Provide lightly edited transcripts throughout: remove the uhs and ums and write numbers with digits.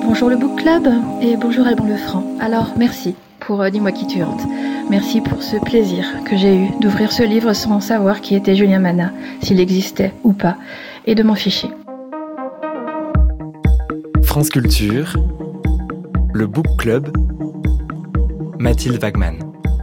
Bonjour le Book Club et bonjour Alban Lefranc. Alors merci pour Dis-moi qui tu hantes. Merci pour ce plaisir que j'ai eu d'ouvrir ce livre sans savoir qui était Julien Mana, s'il existait ou pas, et de m'en ficher. France Culture, le Book Club, Mathilde Wagman.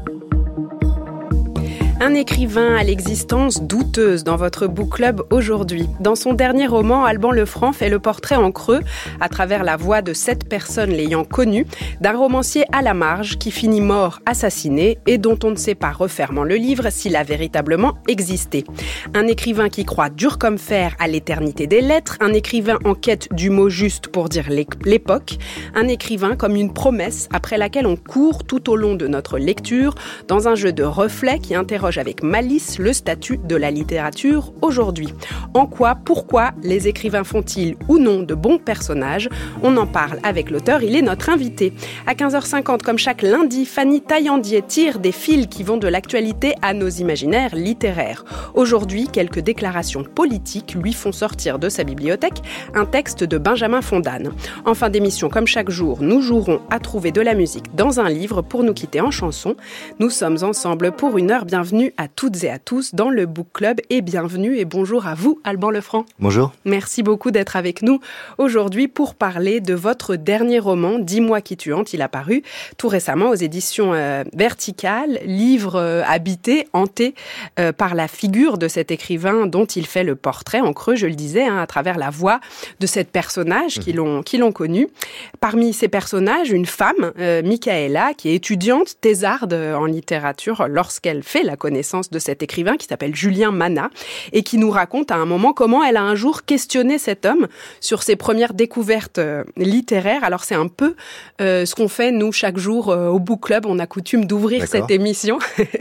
Un écrivain à l'existence douteuse dans votre book club aujourd'hui. Dans son dernier roman, Alban Lefranc fait le portrait en creux, à travers la voix de 7 personnes l'ayant connu, d'un romancier à la marge qui finit mort, assassiné, et dont on ne sait pas, refermant le livre, s'il a véritablement existé. Un écrivain qui croit dur comme fer à l'éternité des lettres, un écrivain en quête du mot juste pour dire l'époque, un écrivain comme une promesse après laquelle on court tout au long de notre lecture, dans un jeu de reflets qui interroge avec malice le statut de la littérature aujourd'hui. En quoi, pourquoi les écrivains font-ils ou non de bons personnages ? On en parle avec l'auteur, il est notre invité. À 15h50, comme chaque lundi, Fanny Taillandier tire des fils qui vont de l'actualité à nos imaginaires littéraires. Aujourd'hui, quelques déclarations politiques lui font sortir de sa bibliothèque un texte de Benjamin Fondane. En fin d'émission, comme chaque jour, nous jouerons à trouver de la musique dans un livre pour nous quitter en chanson. Nous sommes ensemble pour une heure. Bienvenue à toutes et à tous dans le Book Club et bienvenue et bonjour à vous, Alban Lefranc. Bonjour. Merci beaucoup d'être avec nous aujourd'hui pour parler de votre dernier roman, Dis-moi qui tu hantes. Il a paru tout récemment aux éditions Verticales, livre habité, hanté par la figure de cet écrivain dont il fait le portrait en creux, je le disais, à travers la voix de ces personnages qui l'ont connu. Parmi ces personnages, une femme, Michaela, qui est étudiante thésarde en littérature lorsqu'elle fait la connaissance de cet écrivain qui s'appelle Julien Mana et qui nous raconte à un moment comment elle a un jour questionné cet homme sur ses premières découvertes littéraires. Alors c'est un peu ce qu'on fait nous chaque jour au Book Club. On a coutume d'ouvrir cette émission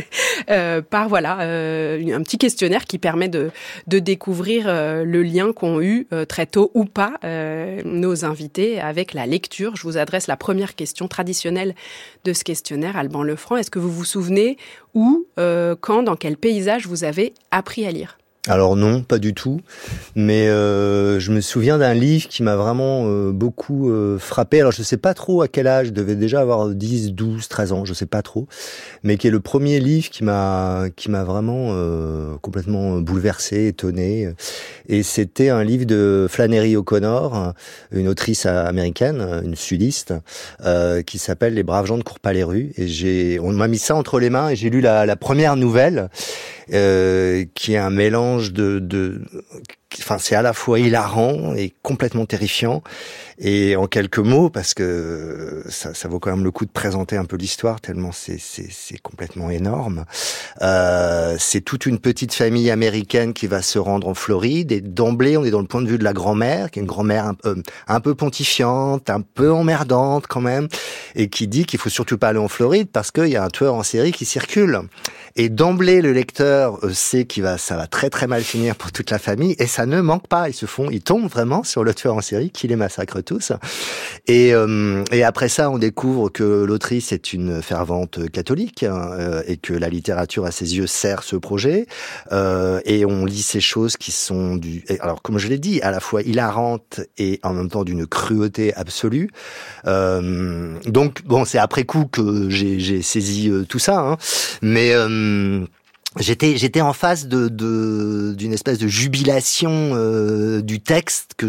par un petit questionnaire qui permet de découvrir le lien qu'ont eu très tôt ou pas nos invités avec la lecture. Je vous adresse la première question traditionnelle de ce questionnaire, Alban Lefranc. Est-ce que vous vous souvenez où, quand, dans quel paysage vous avez appris à lire ? Alors non, pas du tout, mais je me souviens d'un livre qui m'a vraiment beaucoup frappé. Alors je sais pas trop à quel âge, je devais déjà avoir 10, 12, 13 ans, je sais pas trop, mais qui est le premier livre qui m'a vraiment complètement bouleversé, étonné. Et c'était un livre de Flannery O'Connor, une autrice américaine, une sudiste, qui s'appelle Les braves gens ne courent pas les rues. Et on m'a mis ça entre les mains et j'ai lu la première nouvelle, qui est un mélange enfin, c'est à la fois hilarant et complètement terrifiant. Et en quelques mots, parce que ça vaut quand même le coup de présenter un peu l'histoire, tellement c'est complètement énorme. C'est toute une petite famille américaine qui va se rendre en Floride. Et d'emblée, on est dans le point de vue de la grand-mère, qui est une grand-mère un peu pontifiante, un peu emmerdante quand même, et qui dit qu'il faut surtout pas aller en Floride parce qu'il y a un tueur en série qui circule. Et d'emblée, le lecteur sait ça va très très mal finir pour toute la famille, et ça ne manque pas. Ils tombent vraiment sur le tueur en série qui les massacre tous. Et après ça, on découvre que l'autrice est une fervente catholique, et que la littérature à ses yeux sert ce projet. Et on lit ces choses qui sont alors comme je l'ai dit, à la fois hilarantes et en même temps d'une cruauté absolue. Donc bon, c'est après coup que j'ai saisi tout ça, hein. Mais j'étais en face d'une espèce de jubilation du texte que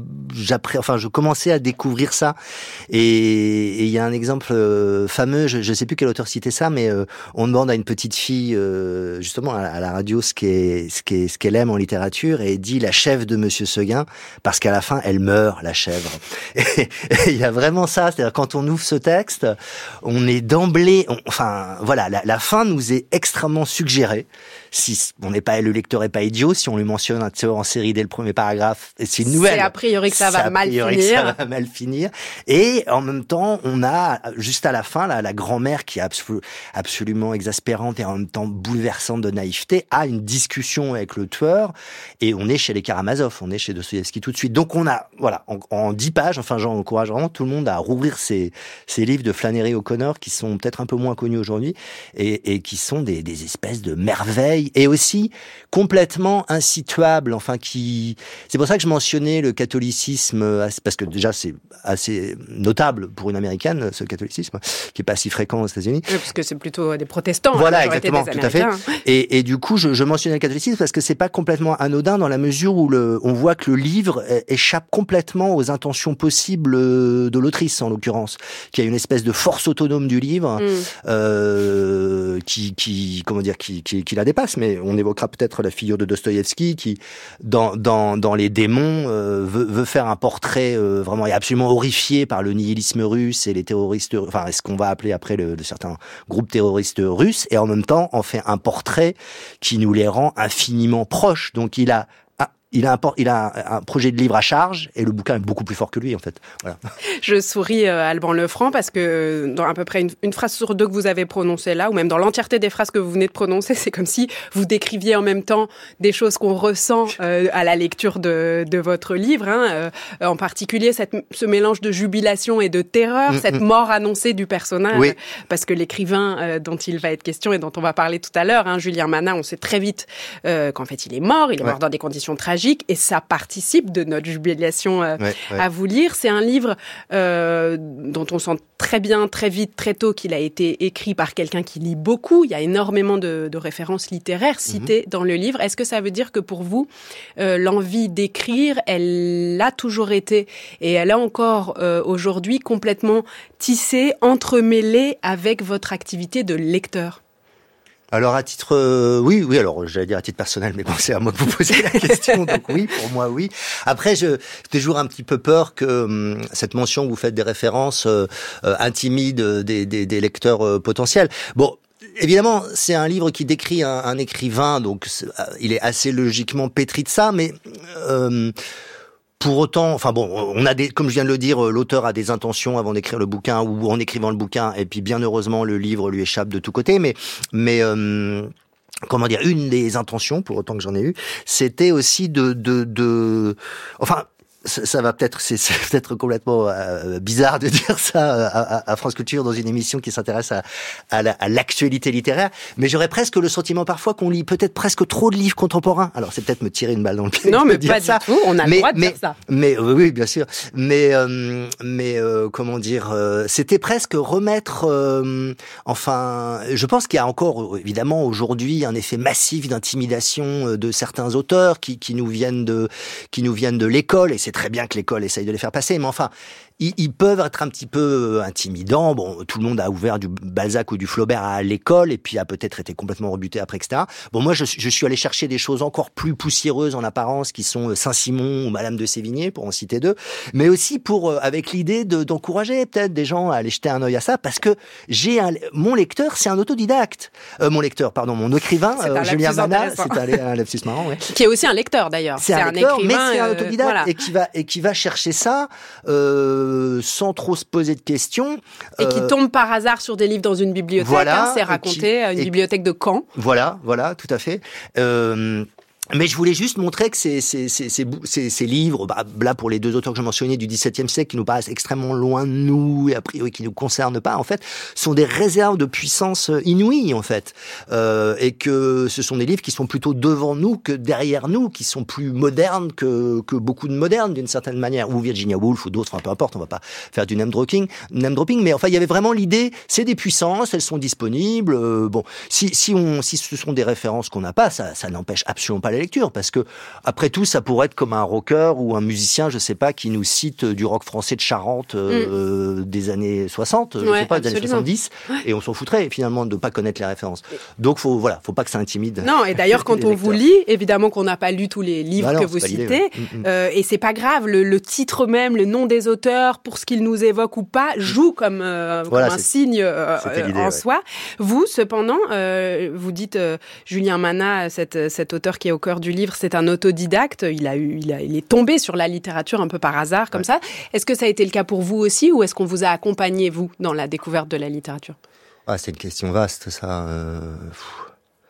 je commençais à découvrir ça. Et il y a un exemple fameux, je sais plus quel auteur citait ça, mais on demande à une petite fille justement à la radio ce qu'elle aime en littérature, et elle dit la chèvre de Monsieur Seguin, parce qu'à la fin elle meurt, la chèvre. Et il y a vraiment ça, c'est-à-dire quand on ouvre ce texte, on est d'emblée, la fin nous est extrêmement suggérée. Si le lecteur est pas idiot, si on lui mentionne un tueur en série dès le premier paragraphe, c'est une nouvelle. C'est a priori que ça va mal finir. Et en même temps, on a juste à la fin la grand-mère qui est absolument exaspérante et en même temps bouleversante de naïveté, a une discussion avec le tueur, et on est chez les Karamazov, on est chez Dostoïevski tout de suite. Donc on a en 10 pages, j'encourage vraiment tout le monde à rouvrir ces livres de Flannery O'Connor qui sont peut-être un peu moins connus aujourd'hui et qui sont des espèces de merveille, et aussi complètement insituable, enfin c'est pour ça que je mentionnais le catholicisme, parce que déjà c'est assez notable pour une américaine, ce catholicisme, qui est pas si fréquent aux États-Unis. Oui, parce que c'est plutôt des protestants. Voilà, exactement, tout à fait. Et du coup, je mentionnais le catholicisme parce que c'est pas complètement anodin dans la mesure où on voit que le livre échappe complètement aux intentions possibles de l'autrice, en l'occurrence, qui a une espèce de force autonome du livre, qui la dépasse. Mais on évoquera peut-être la figure de Dostoïevski, qui, dans Les démons, veut faire un portrait vraiment, est absolument horrifié par le nihilisme russe et les terroristes, enfin, ce qu'on va appeler après de certains groupes terroristes russes, et en même temps en fait un portrait qui nous les rend infiniment proches. Donc il a un projet de livre à charge, et le bouquin est beaucoup plus fort que lui, en fait. Voilà. Je souris, Alban Lefranc, parce que dans à peu près une phrase sur deux que vous avez prononcée là, ou même dans l'entièreté des phrases que vous venez de prononcer, c'est comme si vous décriviez en même temps des choses qu'on ressent à la lecture de votre livre, hein, en particulier ce mélange de jubilation et de terreur, cette mort annoncée du personnage, oui. Parce que l'écrivain dont il va être question et dont on va parler tout à l'heure, hein, Julien Manat, on sait très vite qu'en fait il est mort dans des conditions tragiques, et ça participe de notre jubilation à vous lire. C'est un livre dont on sent très bien, très vite, très tôt qu'il a été écrit par quelqu'un qui lit beaucoup. Il y a énormément de références littéraires citées dans le livre. Est-ce que ça veut dire que pour vous, l'envie d'écrire, elle a toujours été, et elle est encore aujourd'hui complètement tissée, entremêlée avec votre activité de lecteur? Alors à titre oui, alors j'allais dire à titre personnel, mais bon, c'est à moi que vous posez la question, donc oui, pour moi oui. Après, j'ai toujours un petit peu peur que cette mention que vous faites des références intimide des lecteurs potentiels. Bon. Évidemment, c'est un livre qui décrit un écrivain, donc il est assez logiquement pétri de ça, mais pour autant, enfin bon, comme je viens de le dire, l'auteur a des intentions avant d'écrire le bouquin ou en écrivant le bouquin, et puis bien heureusement le livre lui échappe de tous côtés, mais comment dire, une des intentions, pour autant que j'en ai eu, c'était aussi enfin, ça va peut-être, c'est peut-être complètement bizarre de dire ça à France Culture dans une émission qui s'intéresse à l'actualité littéraire, mais j'aurais presque le sentiment parfois qu'on lit peut-être presque trop de livres contemporains. Alors c'est peut-être me tirer une balle dans le pied. Non, mais dire pas ça. Du tout. On a le droit de dire ça. Mais oui, bien sûr. Mais comment dire, c'était presque remettre. Enfin, je pense qu'il y a encore évidemment aujourd'hui un effet massif d'intimidation de certains auteurs qui nous viennent de l'école, et c'est très bien que l'école essaye de les faire passer, mais enfin, ils peuvent être un petit peu intimidants. Bon, tout le monde a ouvert du Balzac ou du Flaubert à l'école, et puis a peut-être été complètement rebuté après, etc. Bon, moi, je suis allé chercher des choses encore plus poussiéreuses en apparence, qui sont Saint-Simon ou Madame de Sévigné, pour en citer deux, mais aussi avec l'idée d'encourager peut-être des gens à aller jeter un œil à ça, parce que mon lecteur, c'est un autodidacte. Mon écrivain, Julien Manat, c'est un lapsus marrant, ouais. Qui est aussi un lecteur d'ailleurs. C'est un lecteur, écrivain, mais c'est un autodidacte, voilà. et qui va chercher ça sans trop se poser de questions. Et qui tombe par hasard sur des livres dans une bibliothèque, voilà, c'est raconté, une bibliothèque de Caen. Voilà, tout à fait. Mais je voulais juste montrer que ces livres, là pour les deux auteurs que je mentionnais du XVIIe siècle, qui nous paraissent extrêmement loin de nous et a priori qui nous concernent pas, en fait, sont des réserves de puissance inouïes, en fait, et que ce sont des livres qui sont plutôt devant nous que derrière nous, qui sont plus modernes que beaucoup de modernes d'une certaine manière, ou Virginia Woolf ou d'autres, enfin peu importe, on va pas faire du name dropping, mais enfin il y avait vraiment l'idée, c'est des puissances, elles sont disponibles. Bon, si ce sont des références qu'on n'a pas, ça n'empêche absolument pas la lecture, parce que après tout ça pourrait être comme un rocker ou un musicien, je sais pas, qui nous cite du rock français de Charente des années 60, je sais pas, des années 70, et on s'en foutrait finalement de pas connaître les références. Donc faut pas que ça intimide. Non, et d'ailleurs quand on vous lit, évidemment qu'on n'a pas lu tous les livres que vous citez, et c'est pas grave, le titre même, le nom des auteurs, pour ce qu'ils nous évoquent ou pas, joue comme un signe en soi. Vous, cependant, vous dites Julien Manat, cet auteur qui est au cœur du livre, c'est un autodidacte. Il est tombé sur la littérature un peu par hasard, comme ça. Est-ce que ça a été le cas pour vous aussi, ou est-ce qu'on vous a accompagné, vous, dans la découverte de la littérature ? C'est une question vaste, ça.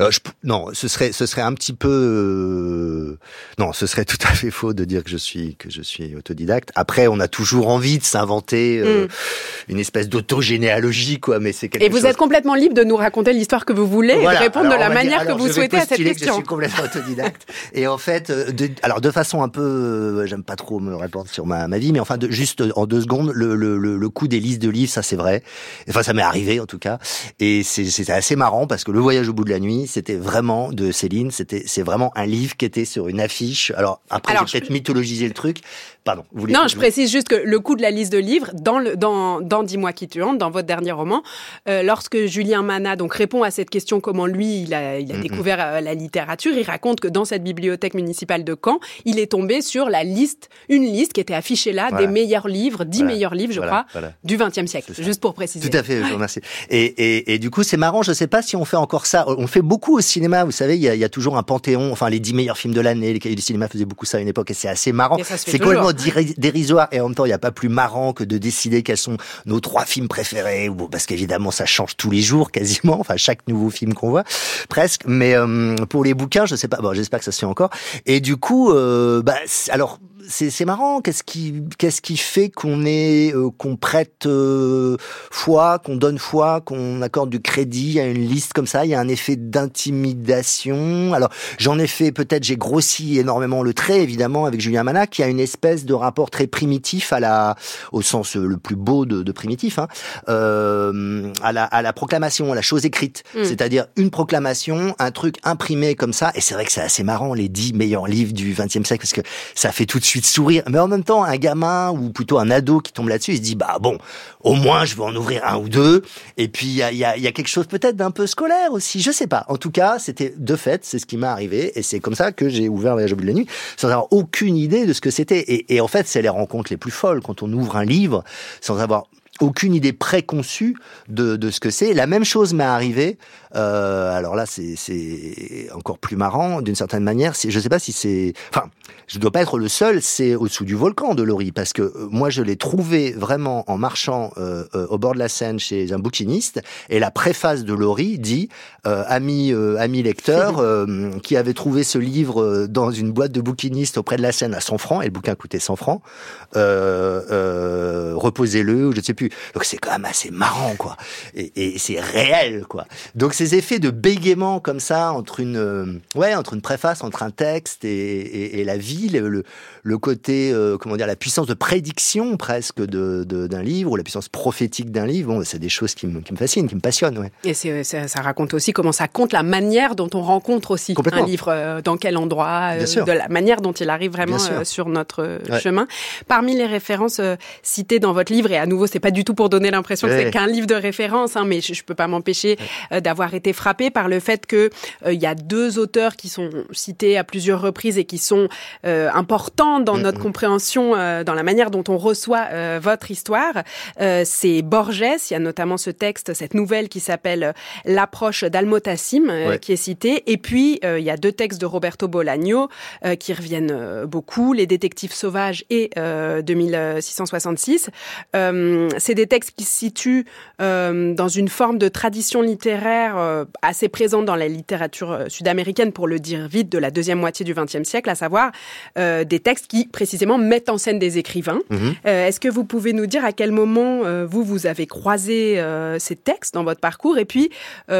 Non, ce serait un petit peu. Non, ce serait tout à fait faux de dire que je suis autodidacte. Après, on a toujours envie de s'inventer une espèce d'autogénéalogie, quoi. Mais c'est quelque chose. Et vous êtes complètement libre de nous raconter l'histoire que vous voulez et de répondre de la manière que vous souhaitez à cette question. Je suis complètement autodidacte. Et en fait, de façon un peu, j'aime pas trop me répandre sur ma vie, mais enfin, juste en 2 secondes, le coup des listes de livres, ça c'est vrai. Enfin, ça m'est arrivé en tout cas. Et c'était assez marrant parce que Le Voyage au bout de la nuit, c'était vraiment de Céline. C'est vraiment un livre qui était sur une affiche. Alors après, j'ai peut-être mythologisé le truc. Pardon. Non, je précise juste que le coup de la liste de livres dans Dis-moi qui tu hantes, dans votre dernier roman, lorsque Julien Manat donc répond à cette question, comment lui il a découvert la littérature, il raconte que dans cette bibliothèque municipale de Caen, il est tombé sur une liste qui était affichée là des meilleurs livres, 10 meilleurs livres, je crois, du XXe siècle. Juste pour préciser. Tout à fait, je vous remercie. Et du coup, c'est marrant. Je sais pas si on fait encore ça. On fait beaucoup au cinéma. Vous savez, il y a toujours un panthéon. Enfin, les 10 meilleurs films de l'année. Les cahiers du cinéma faisaient beaucoup ça à une époque, et c'est assez marrant. C'est complètement dérisoire, et en même temps, il n'y a pas plus marrant que de décider quels sont nos 3 films préférés. Bon, parce qu'évidemment, ça change tous les jours, quasiment. Enfin, chaque nouveau film qu'on voit, presque. Mais pour les bouquins, je sais pas. Bon, j'espère que ça se fait encore. Et du coup, alors. C'est marrant. Qu'est-ce qui fait qu'on prête foi, qu'on donne foi, qu'on accorde du crédit à une liste comme ça? Il y a un effet d'intimidation. Alors, j'en ai fait peut-être, j'ai grossi énormément le trait, évidemment, avec Julien Manat, qui a une espèce de rapport très primitif au sens le plus beau de primitif, hein, à la proclamation, à la chose écrite. C'est-à-dire une proclamation, un truc imprimé comme ça. Et c'est vrai que c'est assez marrant, les 10 meilleurs livres du XXe siècle, parce que ça fait tout de suite sourire. Mais en même temps, un gamin ou plutôt un ado qui tombe là-dessus, il se dit bon, au moins je vais en ouvrir 1 ou 2. Et puis il y a quelque chose peut-être d'un peu scolaire aussi, je sais pas. En tout cas, c'était de fait, c'est ce qui m'est arrivé, et c'est comme ça que j'ai ouvert Voyage au bout de la nuit, sans avoir aucune idée de ce que c'était. Et en fait, c'est les rencontres les plus folles quand on ouvre un livre sans avoir aucune idée préconçue de ce que c'est. La même chose m'est arrivée. Alors là, c'est encore plus marrant d'une certaine manière. Je sais pas si c'est. Enfin, je dois pas être le seul. C'est Au-dessous du volcan de Laurie, parce que moi, je l'ai trouvé vraiment en marchant au bord de la Seine chez un bouquiniste. Et la préface de Laurie dit ami lecteur qui avait trouvé ce livre dans une boîte de bouquiniste auprès de la Seine à 100 francs, et le bouquin coûtait 100 francs. Reposez-le, ou je ne sais plus. Donc c'est quand même assez marrant, quoi. Et c'est réel, quoi. Donc ces effets de bégaiement comme ça entre une préface, entre un texte et la vie, le côté la puissance de prédiction presque d'un livre, ou la puissance prophétique d'un livre. Bon, c'est des choses qui me fascinent, qui me passionnent, ouais. Et ça raconte aussi comment ça compte la manière dont on rencontre aussi un livre, dans quel endroit, de la manière dont il arrive vraiment sur notre chemin. Parmi les références citées dans votre livre, et à nouveau, c'est pas du tout pour donner l'impression que c'est qu'un livre de référence, hein, mais je peux pas m'empêcher d'avoir été frappée par le fait que il y a 2 auteurs qui sont cités à plusieurs reprises et qui sont importants dans notre compréhension, dans la manière dont on reçoit votre histoire. C'est Borges. Il y a notamment ce texte, cette nouvelle qui s'appelle L'approche d'Al-Motassim, qui est citée. Et puis il y a 2 textes de Roberto Bolaño qui reviennent beaucoup, Les détectives sauvages et 2666. C'est des textes qui se situent dans une forme de tradition littéraire assez présente dans la littérature sud-américaine, pour le dire vite, de la deuxième moitié du XXe siècle, à savoir des textes qui, précisément, mettent en scène des écrivains. Est-ce que vous pouvez nous dire à quel moment vous avez croisé ces textes dans votre parcours, et puis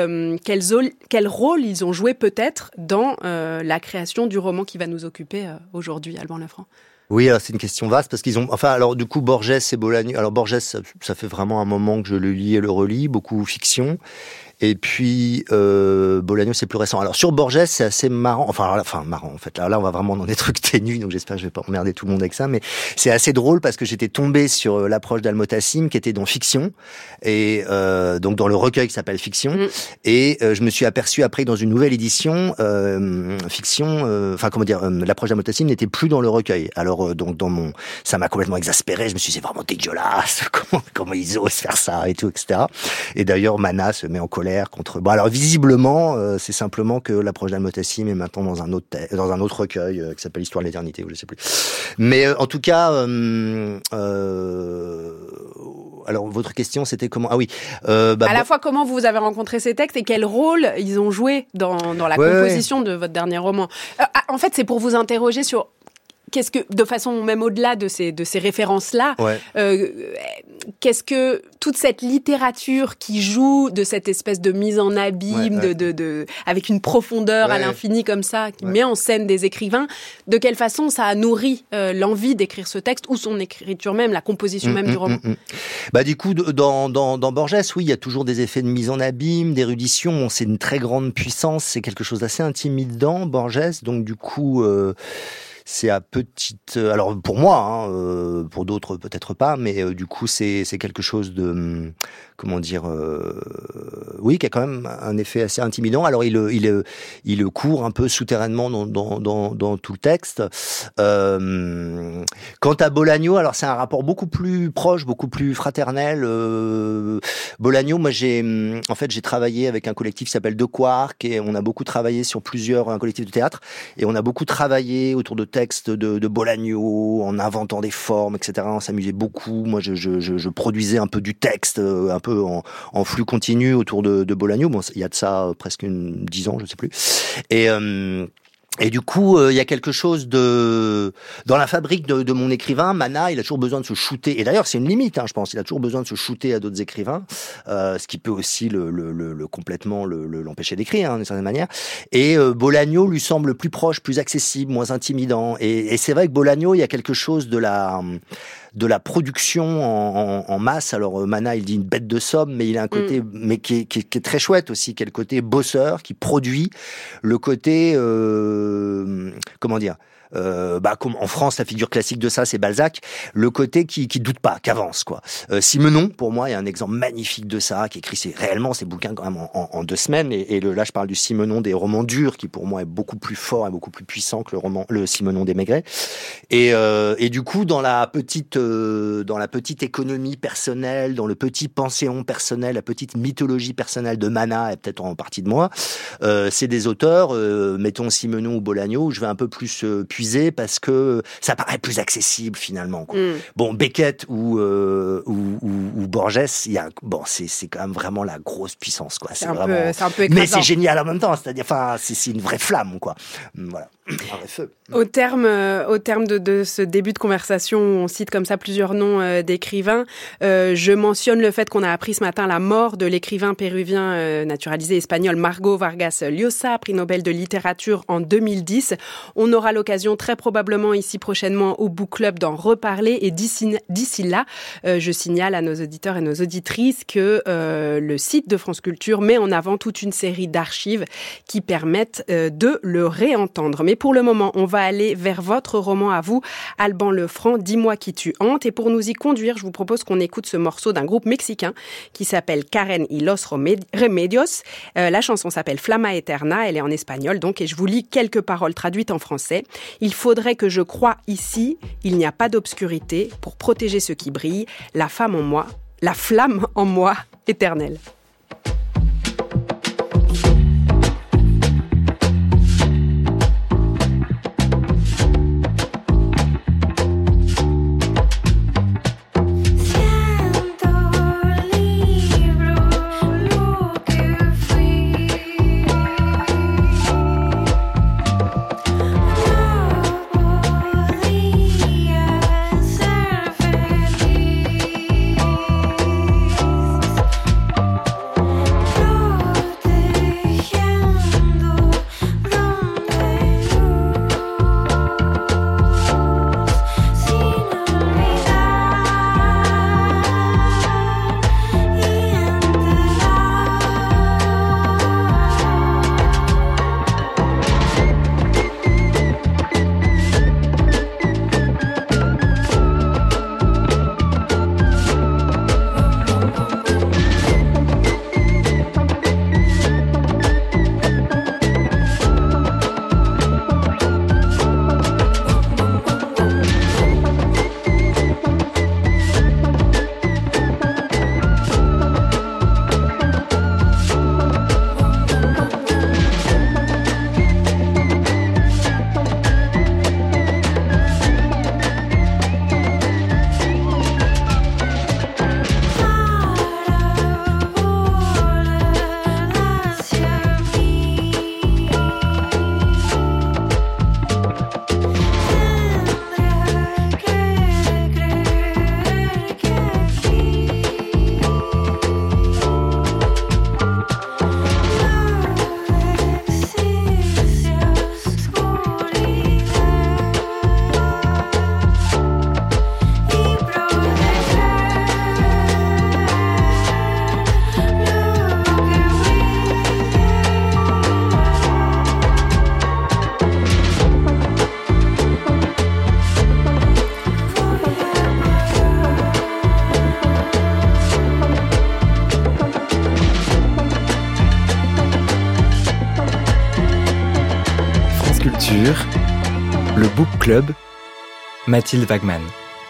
quel rôle ils ont joué peut-être dans la création du roman qui va nous occuper aujourd'hui, Alban Lefranc? Oui, alors c'est une question vaste, parce qu'ils ont... Enfin, alors du coup, Borges et Bolaño... Alors Borges, ça fait vraiment un moment que je le lis et le relis, beaucoup fiction. Et puis Bolaño, c'est plus récent. Alors sur Borges, c'est assez marrant. Marrant en fait. Là, on va vraiment dans des trucs ténus, donc j'espère que je vais pas emmerder tout le monde avec ça. Mais c'est assez drôle parce que j'étais tombé sur l'approche d'Al-Motassim, qui était dans Fiction, et donc dans le recueil qui s'appelle Fiction. Et je me suis aperçu après dans une nouvelle édition, Fiction, l'approche d'Al-Motassim n'était plus dans le recueil. Alors donc ça m'a complètement exaspéré. Je me suis dit, c'est vraiment dégueulasse. Comment ils osent faire ça et tout, etc. Et d'ailleurs, Manat se met en colère contre. Bon, alors visiblement, c'est simplement que l'approche d'Al-Motassim est maintenant dans un autre recueil qui s'appelle Histoire de l'éternité, ou je sais plus. Mais en tout cas, alors votre question c'était comment? Ah oui. À la fois comment vous avez rencontré ces textes et quel rôle ils ont joué dans la composition de votre dernier roman. En fait, c'est pour vous interroger sur qu'est-ce que, de façon même au-delà de ces références-là, qu'est-ce que toute cette littérature qui joue de cette espèce de mise en abîme, avec une profondeur à l'infini comme ça, qui met en scène des écrivains, de quelle façon ça a nourri l'envie d'écrire ce texte ou son écriture même, la composition même du roman. Du coup, dans Borges, oui, il y a toujours des effets de mise en abîme, d'érudition. C'est une très grande puissance, c'est quelque chose d'assez intimidant, Borges. Donc du coup. C'est à petite... Alors pour moi, pour d'autres peut-être pas, mais du coup c'est quelque chose de... Comment dire... oui, qui a quand même un effet assez intimidant. Alors il court un peu souterrainement dans tout le texte. Quant à Bolaño, alors c'est un rapport beaucoup plus proche, beaucoup plus fraternel. Bolaño, moi j'ai travaillé avec un collectif qui s'appelle De Quark et on a beaucoup travaillé sur un collectif de théâtre et on a beaucoup travaillé autour de textes de Bolaño en inventant des formes, etc. On s'amusait beaucoup. Moi je produisais un peu du texte, un peu en flux continu autour de Bolaño. Bon, il y a de ça presque 10 ans, je sais plus. Et du coup, il y a quelque chose dans la fabrique de mon écrivain, Mana, il a toujours besoin de se shooter. Et d'ailleurs, c'est une limite, je pense. Il a toujours besoin de se shooter à d'autres écrivains, ce qui peut aussi complètement l'empêcher d'écrire, d'une certaine manière. Et Bolaño lui semble plus proche, plus accessible, moins intimidant. Et c'est vrai que Bolaño, il y a quelque chose de la production en masse. Alors Mana, il dit une bête de somme, mais il a un côté, mais qui est très chouette aussi, qui est le côté bosseur, qui produit, le côté, comment dire, comme en France, la figure classique de ça, c'est Balzac, le côté qui doute pas, qui avance, quoi. Simenon, pour moi, il y a un exemple magnifique de ça, qui écrit réellement ses bouquins quand même en 2 semaines, là, je parle du Simenon des romans durs, qui pour moi est beaucoup plus fort et beaucoup plus puissant que le Simenon des Maigret. Et du coup, dans la petite économie personnelle, dans le petit panthéon personnel, la petite mythologie personnelle de Mana, et peut-être en partie de moi, c'est des auteurs, mettons Simenon ou Bolaño, où je vais un peu plus puiser parce que ça paraît plus accessible finalement, quoi. Bon, Beckett ou Borges, c'est quand même vraiment la grosse puissance, quoi. C'est un peu écrasant. Mais c'est génial en même temps, c'est-à-dire, c'est une vraie flamme, quoi. Voilà, un vrai feu. Au terme de ce début de conversation, on cite comme ça plusieurs noms d'écrivains. Je mentionne le fait qu'on a appris ce matin la mort de l'écrivain péruvien naturalisé espagnol Margot Vargas Llosa, prix Nobel de littérature en 2010. On aura l'occasion très probablement ici prochainement au Book Club d'en reparler. Et d'ici là, je signale à nos auditeurs et nos auditrices que le site de France Culture met en avant toute une série d'archives qui permettent de le réentendre. Mais pour le moment, on va aller vers votre roman à vous, Alban Lefranc, Dis-moi qui tu hantes. Et pour nous y conduire, je vous propose qu'on écoute ce morceau d'un groupe mexicain qui s'appelle Karen y los Remedios. La chanson s'appelle Flama Eterna, elle est en espagnol donc, et je vous lis quelques paroles traduites en français. Il faudrait que je croie ici, il n'y a pas d'obscurité pour protéger ce qui brille, la flamme en moi éternelle. Culture, le Book Club, Mathilde Wagman.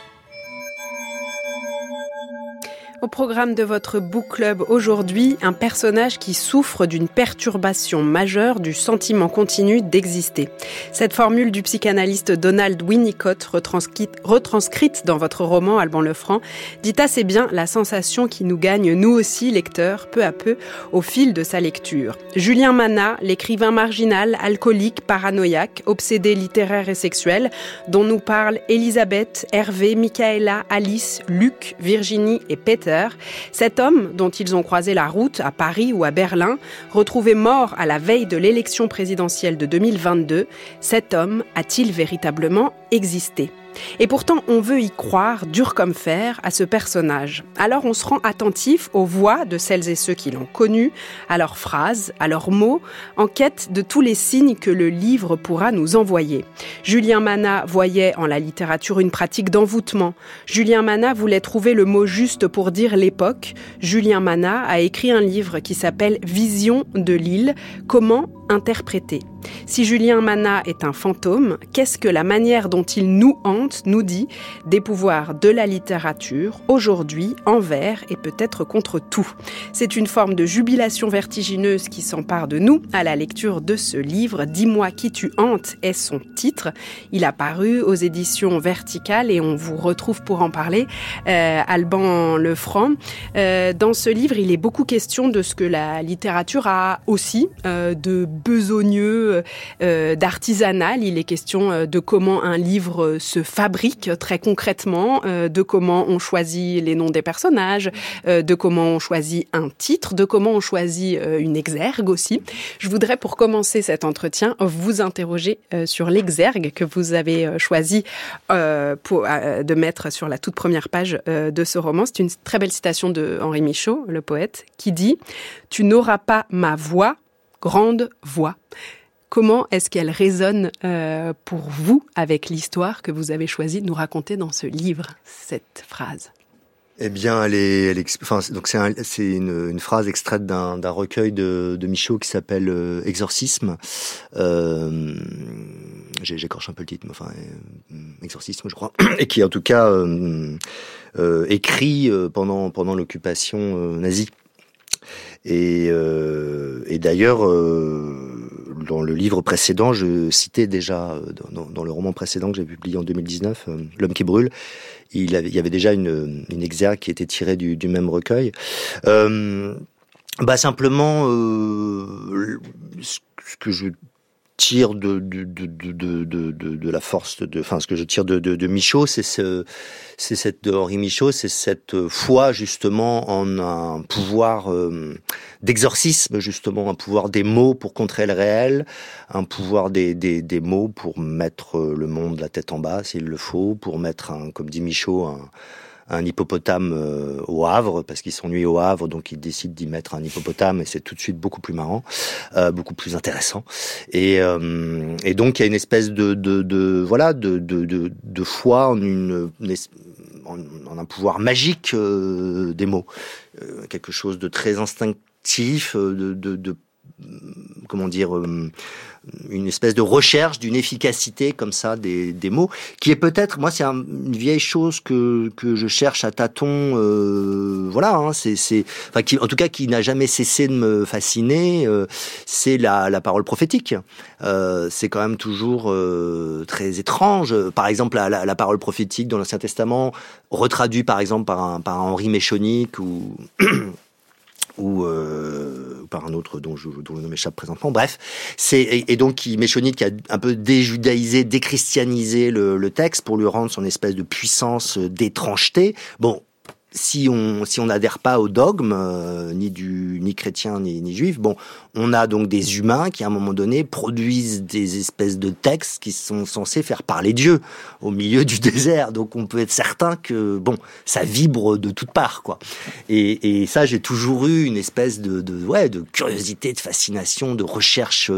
Au programme de votre book club aujourd'hui, un personnage qui souffre d'une perturbation majeure du sentiment continu d'exister. Cette formule du psychanalyste Donald Winnicott, retranscrite dans votre roman Alban Lefranc, dit assez bien la sensation qui nous gagne, nous aussi, lecteurs, peu à peu, au fil de sa lecture. Julien Manat, l'écrivain marginal, alcoolique, paranoïaque, obsédé littéraire et sexuel, dont nous parlent Elisabeth, Hervé, Michaela, Alice, Luc, Virginie et Peter. Cet homme, dont ils ont croisé la route à Paris ou à Berlin, retrouvé mort à la veille de l'élection présidentielle de 2022, cet homme a-t-il véritablement existé ? Et pourtant, on veut y croire, dur comme fer, à ce personnage. Alors on se rend attentif aux voix de celles et ceux qui l'ont connu, à leurs phrases, à leurs mots, en quête de tous les signes que le livre pourra nous envoyer. Julien Manat voyait en la littérature une pratique d'envoûtement. Julien Manat voulait trouver le mot juste pour dire l'époque. Julien Manat a écrit un livre qui s'appelle « Vision de l'île ». Comment interpréter ? Si Julien Manat est un fantôme, qu'est-ce que la manière dont il nous hante nous dit des pouvoirs de la littérature, aujourd'hui, envers et peut-être contre tout ? C'est une forme de jubilation vertigineuse qui s'empare de nous à la lecture de ce livre. « Dis-moi qui tu hantes » est son titre. Il a paru aux éditions Verticales et on vous retrouve pour en parler, Alban Lefranc. Dans ce livre, il est beaucoup question de ce que la littérature a aussi, de besogneux, d'artisanal. Il est question de comment un livre se fabrique très concrètement, de comment on choisit les noms des personnages, de comment on choisit un titre, de comment on choisit une exergue aussi. Je voudrais, pour commencer cet entretien, vous interroger sur l'exergue que vous avez choisi de mettre sur la toute première page de ce roman. C'est une très belle citation de Henri Michaud, le poète, qui dit « Tu n'auras pas ma voix, grande voix ». Comment est-ce qu'elle résonne pour vous avec l'histoire que vous avez choisi de nous raconter dans ce livre, cette phrase ? Eh bien, donc c'est une phrase extraite d'un recueil de Michaud qui s'appelle Exorcisme. J'écorche un peu le titre, mais enfin Exorcisme, je crois, et qui en tout cas écrit pendant l'occupation nazie. Et d'ailleurs, dans le livre précédent, je citais déjà, dans le roman précédent que j'ai publié en 2019, L'homme qui brûle, il y avait déjà une exergue qui était tirée du même recueil. Simplement, ce que je tire de la force ce que je tire de Michaud, de Henri Michaud, c'est cette foi justement en un pouvoir d'exorcisme, justement un pouvoir des mots pour contrer le réel, un pouvoir des mots pour mettre le monde la tête en bas s'il le faut, pour mettre comme dit Michaud, un hippopotame au Havre, parce qu'il s'ennuie au Havre, donc il décide d'y mettre un hippopotame, et c'est tout de suite beaucoup plus marrant, beaucoup plus intéressant. Et donc il y a une espèce de foi en un pouvoir magique des mots, quelque chose de très instinctif, une espèce de recherche d'une efficacité comme ça des mots, qui est peut-être, moi c'est une vieille chose que je cherche à tâtons, en tout cas qui n'a jamais cessé de me fasciner, c'est la parole prophétique. C'est quand même toujours très étrange. Par exemple, la parole prophétique dans l'Ancien Testament, retraduit par exemple par un Henri Méchonic ou par un autre dont le nom m'échappe présentement. Bref, et donc Méchonic qui a un peu déjudaïsé, déchristianisé le texte pour lui rendre son espèce de puissance d'étrangeté. Bon, si on n'adhère pas au dogme, ni chrétien ni juif, bon, on a donc des humains qui à un moment donné produisent des espèces de textes qui sont censés faire parler Dieu au milieu du désert. Donc on peut être certain que bon, ça vibre de toutes parts, quoi. Et ça, j'ai toujours eu une espèce de curiosité, de fascination, de recherche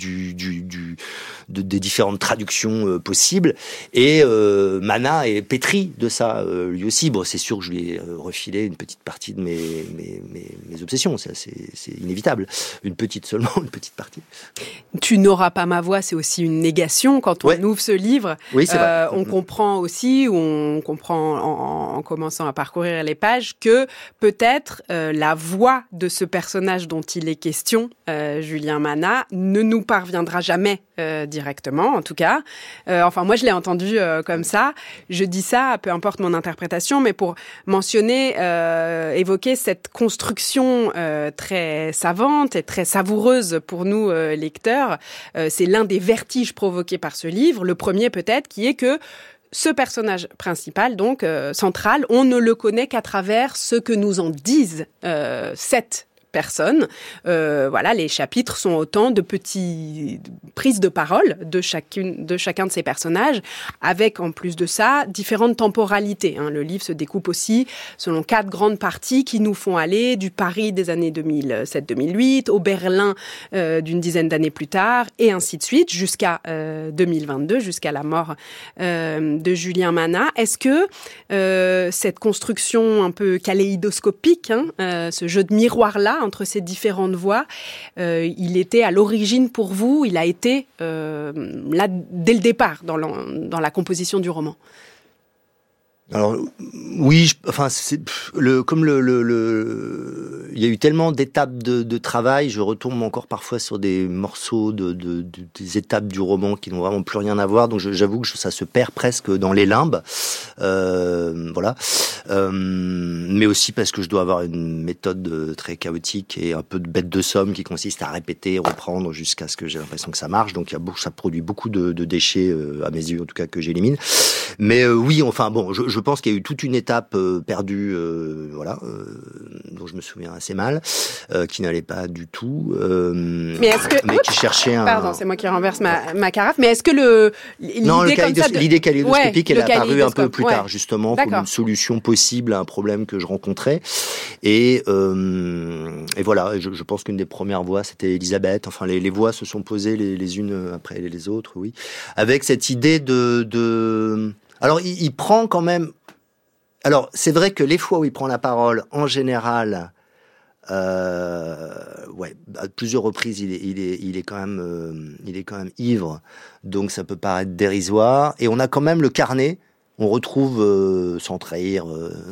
des différentes traductions possibles. Et Manat est pétri de ça, lui aussi. Bon, c'est sûr que je lui ai refilé une petite partie de mes obsessions. C'est inévitable. Une petite seulement, une petite partie. Tu n'auras pas ma voix, c'est aussi une négation. Quand on ouvre ce livre, oui, c'est vrai. On comprend aussi, ou on comprend en commençant à parcourir les pages, que peut-être la voix de ce personnage dont il est question, Julien Manat, ne nous parviendra jamais directement, en tout cas. Enfin, moi, je l'ai entendu comme ça. Je dis ça, peu importe mon interprétation, mais pour mentionner, évoquer cette construction très savante et très savoureuse pour nous, lecteurs. C'est l'un des vertiges provoqués par ce livre. Le premier, peut-être, qui est que ce personnage principal, donc central, on ne le connaît qu'à travers ce que nous en disent sept personnes. Voilà, les chapitres sont autant de petites prises de parole de chacun de ces personnages, avec en plus de ça différentes temporalités. Le livre se découpe aussi selon 4 grandes parties qui nous font aller du Paris des années 2007-2008 au Berlin d'une dizaine d'années plus tard, et ainsi de suite, jusqu'à 2022, jusqu'à la mort de Julien Manat. Est-ce que cette construction un peu kaléidoscopique, ce jeu de miroir-là, entre ces différentes voix, il était à l'origine pour vous, il a été là dès le départ dans la composition du roman? Alors oui, comme il y a eu tellement d'étapes de travail, je retombe encore parfois sur des morceaux des étapes du roman qui n'ont vraiment plus rien à voir. Donc j'avoue que ça se perd presque dans les limbes, voilà. Mais aussi parce que je dois avoir une méthode très chaotique et un peu de bête de somme qui consiste à répéter, reprendre jusqu'à ce que j'ai l'impression que ça marche. Donc ça produit beaucoup de déchets à mes yeux, en tout cas, que j'élimine. Mais oui, enfin bon, je pense qu'il y a eu toute une étape perdue, dont je me souviens assez mal, qui n'allait pas du tout, mais qui cherchait un... Pardon, c'est moi qui renverse ma carafe. Mais est-ce que l'idée kaléidoscopique, elle est apparue un peu plus tard, justement, comme une solution possible à un problème que je rencontrais. Et voilà, je pense qu'une des premières voix, c'était Elisabeth. Enfin, les voix se sont posées les unes après les autres, oui, avec cette idée de... Alors, il prend quand même... Alors, c'est vrai que les fois où il prend la parole, en général, à plusieurs reprises, il est quand même ivre, donc ça peut paraître dérisoire. Et on a quand même le carnet. On retrouve, sans trahir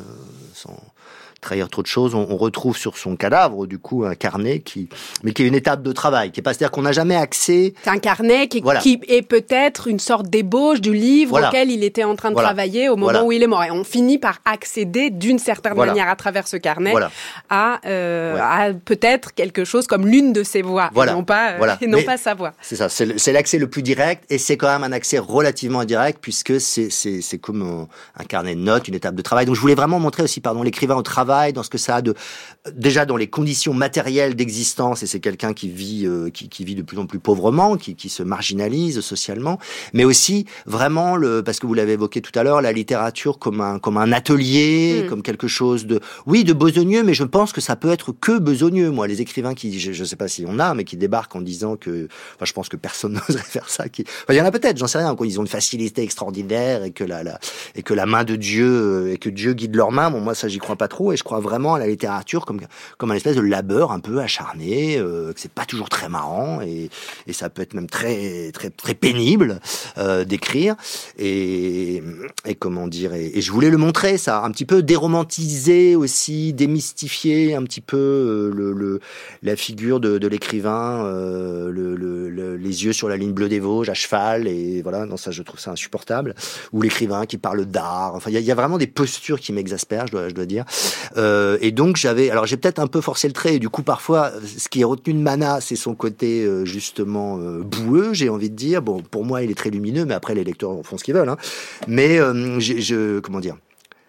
trop de choses, on retrouve sur son cadavre, du coup, un carnet qui est une étape de travail, c'est-à-dire qu'on n'a jamais accès... C'est un carnet qui est peut-être une sorte d'ébauche du livre auquel il était en train de travailler au moment où il est mort. Et on finit par accéder d'une certaine manière à travers ce carnet à peut-être quelque chose comme l'une de ses voix, et non pas sa voix. C'est ça, c'est l'accès le plus direct, et c'est quand même un accès relativement indirect, puisque c'est comme un carnet de notes, une étape de travail. Donc je voulais vraiment montrer aussi, l'écrivain au travail, dans ce que ça a déjà dans les conditions matérielles d'existence, et c'est quelqu'un qui vit de plus en plus pauvrement, qui se marginalise socialement, mais aussi vraiment parce que vous l'avez évoqué tout à l'heure, la littérature comme un atelier, comme quelque chose de besogneux, mais je pense que ça peut être que besogneux. Moi, les écrivains je sais pas si on a, mais qui débarquent en disant que, je pense que personne n'oserait faire ça. Il y en a peut-être, j'en sais rien, ils ont une facilité extraordinaire et que la main de Dieu et que Dieu guide leurs mains. Bon, moi ça j'y crois pas trop, et je crois vraiment à la littérature comme un espèce de labeur un peu acharné, que c'est pas toujours très marrant, et ça peut être même très très très pénible d'écrire, et comment dire, et je voulais le montrer, ça, un petit peu déromantiser aussi, démystifier un petit peu la figure de l'écrivain, les yeux sur la ligne bleue des Vosges à cheval, et voilà, non, ça je trouve ça insupportable, ou l'écrivain qui parle d'art. Enfin, il y a vraiment des postures qui m'exaspèrent, je dois dire. Et donc j'ai peut-être un peu forcé le trait, et du coup parfois ce qui est retenu de Manat, c'est son côté justement boueux, j'ai envie de dire. Bon, pour moi il est très lumineux, mais après les lecteurs font ce qu'ils veulent, mais comment dire,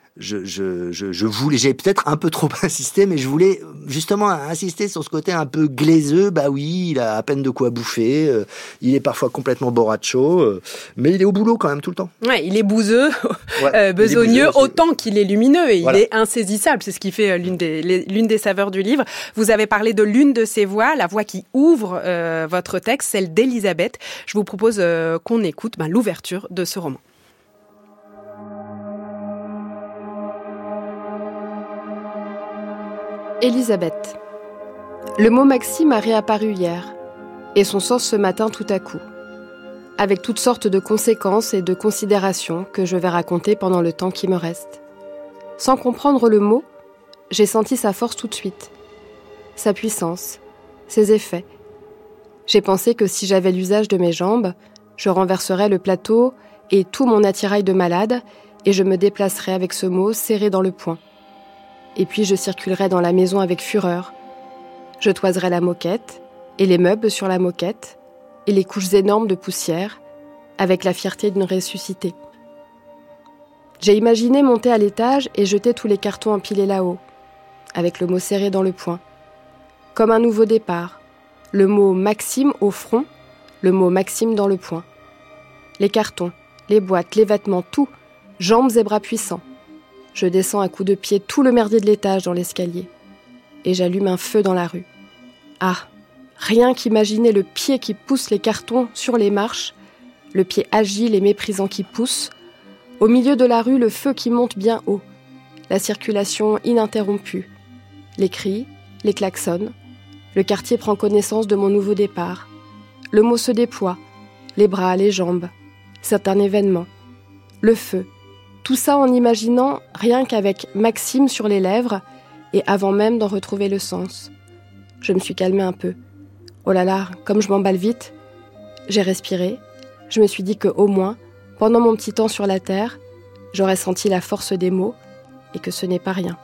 j'ai peut-être un peu trop insisté, mais je voulais justement insister sur ce côté un peu glaiseux. Bah oui, il a à peine de quoi bouffer, il est parfois complètement bourracho, mais il est au boulot quand même tout le temps. Ouais, il est bouseux, besogneux, autant qu'il est lumineux, et il est insaisissable. C'est ce qui fait l'une des saveurs du livre. Vous avez parlé de l'une de ces voix, la voix qui ouvre votre texte, celle d'Elisabeth. Je vous propose qu'on écoute l'ouverture de ce roman. Elisabeth. Le mot Maxime a réapparu hier, et son sens ce matin tout à coup, avec toutes sortes de conséquences et de considérations que je vais raconter pendant le temps qui me reste. Sans comprendre le mot, j'ai senti sa force tout de suite, sa puissance, ses effets. J'ai pensé que si j'avais l'usage de mes jambes, je renverserais le plateau et tout mon attirail de malade, et je me déplacerais avec ce mot serré dans le poing. Et puis je circulerais dans la maison avec fureur. Je toiserais la moquette, et les meubles sur la moquette, et les couches énormes de poussière, avec la fierté d'une ressuscitée. J'ai imaginé monter à l'étage et jeter tous les cartons empilés là-haut, avec le mot serré dans le poing. Comme un nouveau départ, le mot Maxime au front, le mot Maxime dans le poing. Les cartons, les boîtes, les vêtements, tout, jambes et bras puissants. Je descends à coups de pied tout le merdier de l'étage dans l'escalier. Et j'allume un feu dans la rue. Ah, rien qu'imaginer le pied qui pousse les cartons sur les marches, le pied agile et méprisant qui pousse. Au milieu de la rue, le feu qui monte bien haut. La circulation ininterrompue. Les cris, les klaxons. Le quartier prend connaissance de mon nouveau départ. Le mot se déploie. Les bras, les jambes. C'est un événement. Le feu. Tout ça en imaginant rien qu'avec Maxime sur les lèvres et avant même d'en retrouver le sens. Je me suis calmée un peu. Oh là là, comme je m'emballe vite. J'ai respiré. Je me suis dit qu'au moins, pendant mon petit temps sur la terre, j'aurais senti la force des mots et que ce n'est pas rien.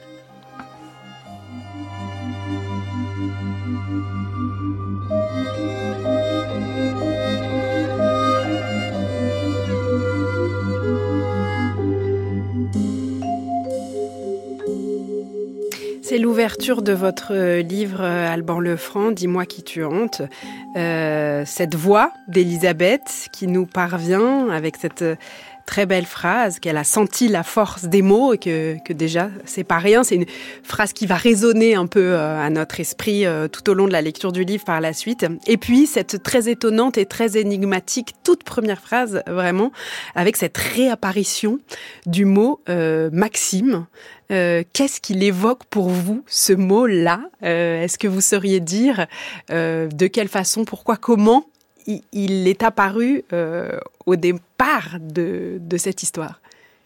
C'est l'ouverture de votre livre Alban Lefranc, Dis-moi qui tu hantes. Cette voix d'Elisabeth qui nous parvient avec cette très belle phrase qu'elle a senti la force des mots et que déjà c'est pas rien, c'est une phrase qui va résonner un peu à notre esprit tout au long de la lecture du livre par la suite. Et puis cette très étonnante et très énigmatique toute première phrase vraiment avec cette réapparition du mot Maxime. Qu'est-ce qu'il évoque pour vous, ce mot-là ? Est-ce que vous sauriez dire de quelle façon, pourquoi, comment il est apparu au départ de cette histoire ?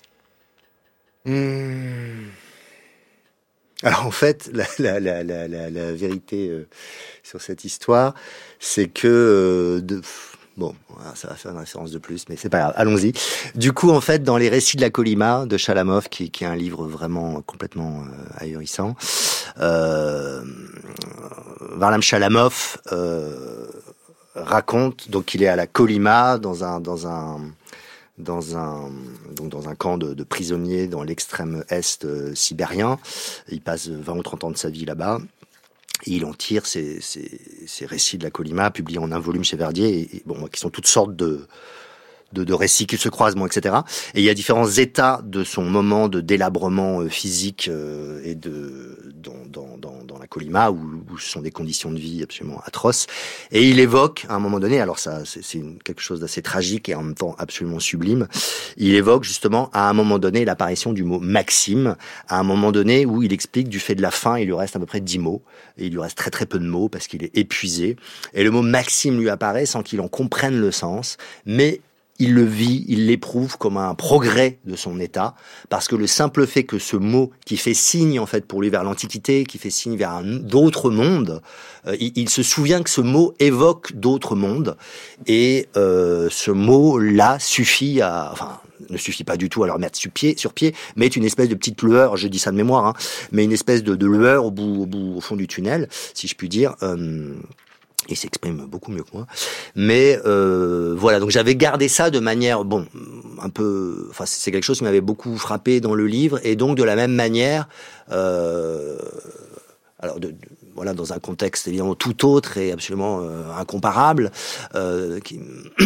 Alors en fait, la vérité sur cette histoire, c'est que... Bon, ça va faire une référence de plus, mais c'est pas grave. Allons-y. Du coup, en fait, dans les récits de la Colima de Chalamov, qui est un livre vraiment complètement ahurissant, Varlam Chalamov raconte donc qu'il est à la Colima dans un camp de prisonniers dans l'extrême est sibérien. Il passe 20 ou 30 ans de sa vie là-bas. Et il en tire ces récits de la Colima, publiés en un volume chez Verdier, et qui sont toutes sortes de récits qui se croisent, etc. Et il y a différents états de son moment de délabrement physique et dans la Colima, où ce sont des conditions de vie absolument atroces. Et il évoque, à un moment donné, alors ça, c'est quelque chose d'assez tragique et en même temps absolument sublime, il évoque justement, à un moment donné, l'apparition du mot Maxime, à un moment donné où il explique, du fait de la faim, il lui reste à peu près 10 mots, et il lui reste très très peu de mots, parce qu'il est épuisé. Et le mot Maxime lui apparaît sans qu'il en comprenne le sens, mais il le vit, il l'éprouve comme un progrès de son état, parce que le simple fait que ce mot qui fait signe en fait pour lui vers l'Antiquité, qui fait signe vers d'autres mondes, il se souvient que ce mot évoque d'autres mondes, et ce mot-là suffit ne suffit pas du tout à le remettre sur pied, mais est une espèce de petite lueur, je dis ça de mémoire, mais une espèce de lueur au fond du tunnel, si je puis dire. Il s'exprime beaucoup mieux que moi, mais voilà. Donc j'avais gardé ça de manière, un peu. Enfin, c'est quelque chose qui m'avait beaucoup frappé dans le livre, et donc de la même manière, voilà, dans un contexte évidemment tout autre et absolument incomparable,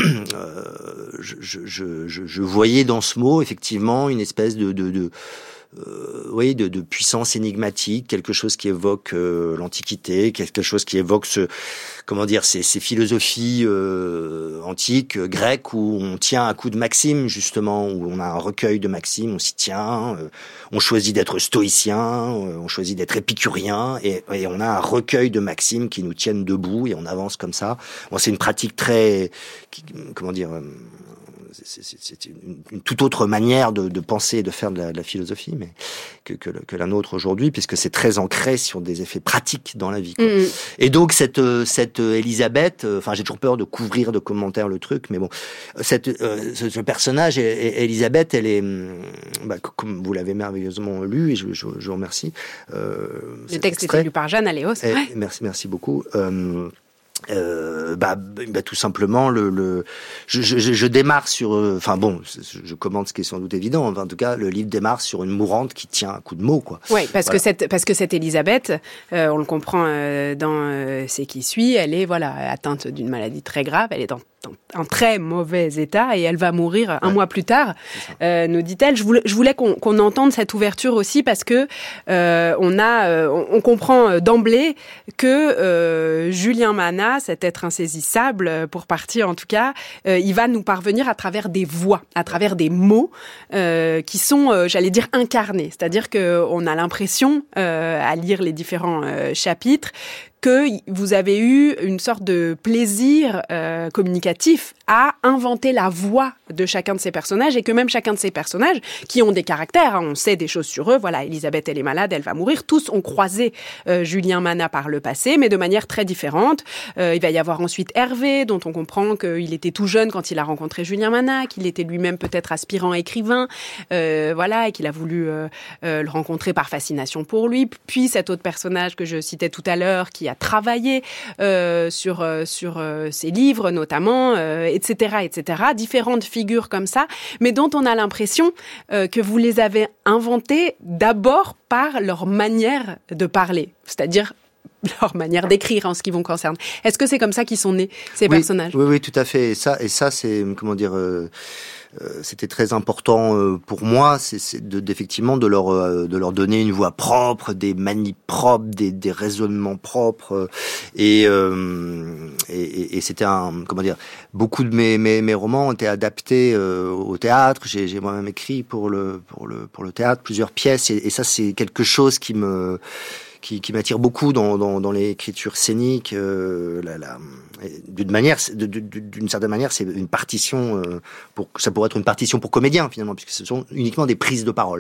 je voyais dans ce mot effectivement une espèce de de puissance énigmatique, quelque chose qui évoque l'Antiquité, quelque chose qui évoque ces philosophies antiques, grecques, où on tient un coup de maxime, justement, où on a un recueil de maximes, on s'y tient, on choisit d'être stoïcien, on choisit d'être épicurien, et on a un recueil de maximes qui nous tiennent debout, et on avance comme ça. Bon, c'est une pratique très, c'est une toute autre manière de penser et de faire de la philosophie, mais que la nôtre aujourd'hui, puisque c'est très ancré sur des effets pratiques dans la vie, quoi. Et donc cette Elisabeth, j'ai toujours peur de couvrir de commentaires le truc, mais bon, ce personnage, Elisabeth, elle est, comme vous l'avez merveilleusement lu, et je vous remercie. Le texte était lu par Jeanne Aléos. Ouais. Merci beaucoup. Tout simplement je démarre sur je commente ce qui est sans doute évident, en tout cas le livre démarre sur une mourante qui tient un coup de mot, quoi. Oui, parce que cette Elisabeth, on le comprend dans ce qui suit, elle est atteinte d'une maladie très grave, elle est dans un très mauvais état et elle va mourir un mois plus tard, nous dit-elle. Je voulais qu'on entende cette ouverture aussi, parce que on comprend d'emblée que Julien Manat, cet être insaisissable pour partie en tout cas, il va nous parvenir à travers des voix, à travers des mots qui sont, j'allais dire, incarnés. C'est-à-dire qu'on a l'impression, à lire les différents chapitres, que vous avez eu une sorte de plaisir communicatif à inventer la voix de chacun de ces personnages, et que même chacun de ces personnages, qui ont des caractères, on sait des choses sur eux, Elisabeth, elle est malade, elle va mourir, tous ont croisé Julien Manat par le passé, mais de manière très différente. Il va y avoir ensuite Hervé, dont on comprend qu'il était tout jeune quand il a rencontré Julien Manat, qu'il était lui-même peut-être aspirant écrivain, et qu'il a voulu le rencontrer par fascination pour lui. Puis cet autre personnage que je citais tout à l'heure, qui a travaillé sur ses livres notamment, etc. Différentes figures comme ça, mais dont on a l'impression que vous les avez inventées d'abord par leur manière de parler, c'est-à-dire leur manière d'écrire en ce qui vous concerne. Est-ce que c'est comme ça qu'ils sont nés, ces personnages ? Oui, tout à fait. Et ça, c'est, c'était très important pour moi, effectivement de leur donner une voix propre, des manies propres, des raisonnements propres, et c'était beaucoup de mes romans ont été adaptés au théâtre. J'ai moi-même écrit pour le théâtre plusieurs pièces, et ça, c'est quelque chose qui m'attire beaucoup dans l'écriture scénique. D'une certaine manière, c'est une partition ça pourrait être une partition pour comédiens, finalement, puisque ce sont uniquement des prises de parole.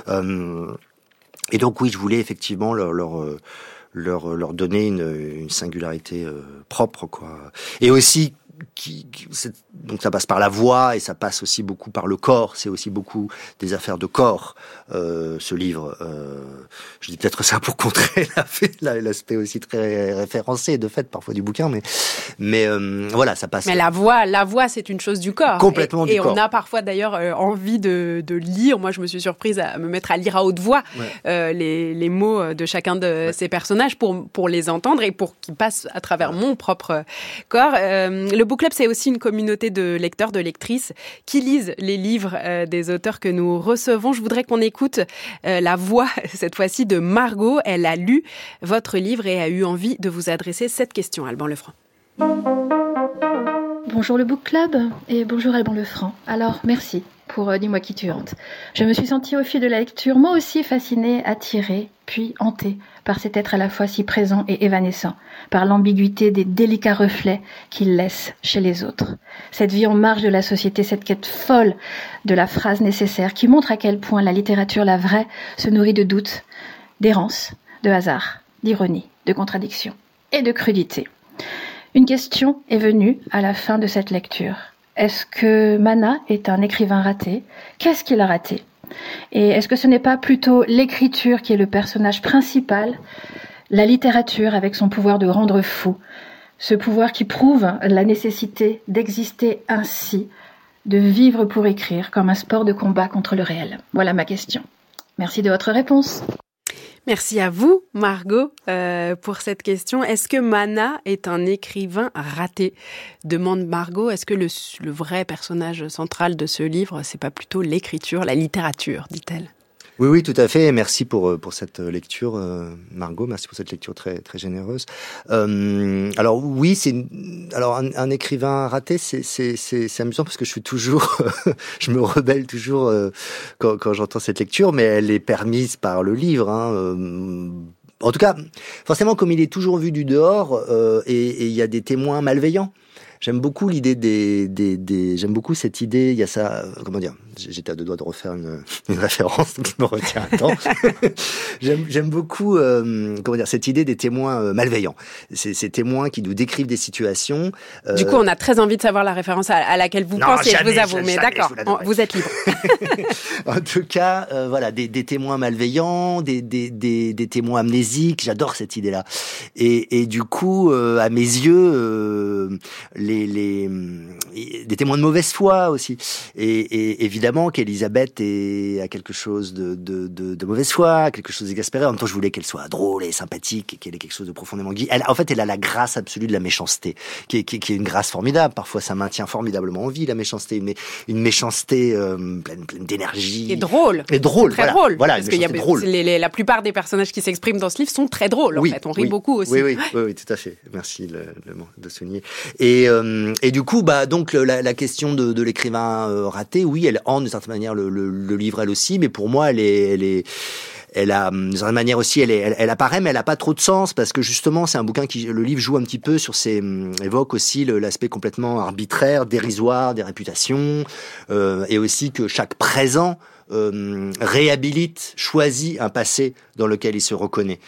Et donc oui, je voulais effectivement leur donner une singularité propre, quoi. Et aussi donc ça passe par la voix, et ça passe aussi beaucoup par le corps. C'est aussi beaucoup des affaires de corps, ce livre. Je dis peut-être ça pour contrer l'aspect aussi très référencé de fait parfois du bouquin, mais ça passe. Mais la voix, c'est une chose du corps. Complètement du corps. Et on a parfois d'ailleurs envie de lire. Moi, je me suis surprise à me mettre à lire à haute voix les mots de chacun de ces personnages pour les entendre et pour qu'ils passent à travers mon propre corps. Le Book Club, c'est aussi une communauté de lecteurs, de lectrices qui lisent les livres des auteurs que nous recevons. Je voudrais qu'on écoute la voix, cette fois-ci, de Margot. Elle a lu votre livre et a eu envie de vous adresser cette question. Alban Lefranc. Bonjour le Book Club et bonjour Alban Lefranc. Alors, merci pour Dis-moi qui tu hantes. Je me suis sentie au fil de la lecture, moi aussi fascinée, attirée, puis hantée par cet être à la fois si présent et évanescent, par l'ambiguïté des délicats reflets qu'il laisse chez les autres. Cette vie en marge de la société, cette quête folle de la phrase nécessaire qui montre à quel point la littérature, la vraie, se nourrit de doutes, d'errance, de hasard, d'ironie, de contradiction et de crudité. Une question est venue à la fin de cette lecture. Est-ce que Manat est un écrivain raté ? Qu'est-ce qu'il a raté ? Et est-ce que ce n'est pas plutôt l'écriture qui est le personnage principal, la littérature avec son pouvoir de rendre fou, ce pouvoir qui prouve la nécessité d'exister ainsi, de vivre pour écrire comme un sport de combat contre le réel ? Voilà ma question. Merci de votre réponse. Merci à vous, Margot, pour cette question. Est-ce que Manat est un écrivain raté ? Demande Margot. Est-ce que le vrai personnage central de ce livre, c'est pas plutôt l'écriture, la littérature, dit-elle ? Oui, tout à fait. Merci pour cette lecture, Margot. Merci pour cette lecture très très généreuse. Alors oui, un écrivain raté, c'est amusant parce que je suis toujours, je me rebelle toujours quand j'entends cette lecture, mais elle est permise par le livre. En tout cas, forcément, comme il est toujours vu du dehors, et il y a des témoins malveillants. J'aime beaucoup l'idée j'aime beaucoup cette idée, il y a ça, comment dire, j'étais à deux doigts de refaire une référence qui me retient un temps. J'aime beaucoup, comment dire, cette idée des témoins malveillants. Ces témoins qui nous décrivent des situations. Du coup, on a très envie de savoir la référence à laquelle vous pensez, je vous avoue, mais d'accord, vous êtes libre. En tout cas, voilà, des témoins malveillants, des témoins amnésiques, j'adore cette idée-là. Et du coup, à mes yeux, des témoins de mauvaise foi aussi. Et évidemment qu'Elisabeth a quelque chose de mauvaise foi, quelque chose d'exaspéré. En même temps, je voulais qu'elle soit drôle et sympathique et qu'elle ait quelque chose de profondément gay. En fait, elle a la grâce absolue de la méchanceté, qui est une grâce formidable. Parfois, ça maintient formidablement en vie, la méchanceté. Une méchanceté pleine d'énergie. Et drôle. Et drôle. Très drôle. Voilà, parce qu'il y a la plupart des personnages qui s'expriment dans ce livre sont très drôles, en fait. On rit beaucoup aussi. Oui, tout à fait. Merci de souligner. Et du coup, donc la question de l'écrivain raté, oui, elle hante d'une certaine manière le livre elle aussi, mais pour moi, elle a d'une certaine manière aussi, elle apparaît, mais elle a pas trop de sens parce que justement, c'est un bouquin le livre joue un petit peu évoque aussi l'aspect complètement arbitraire, dérisoire des réputations, et aussi que chaque présent réhabilite, choisit un passé dans lequel il se reconnaît.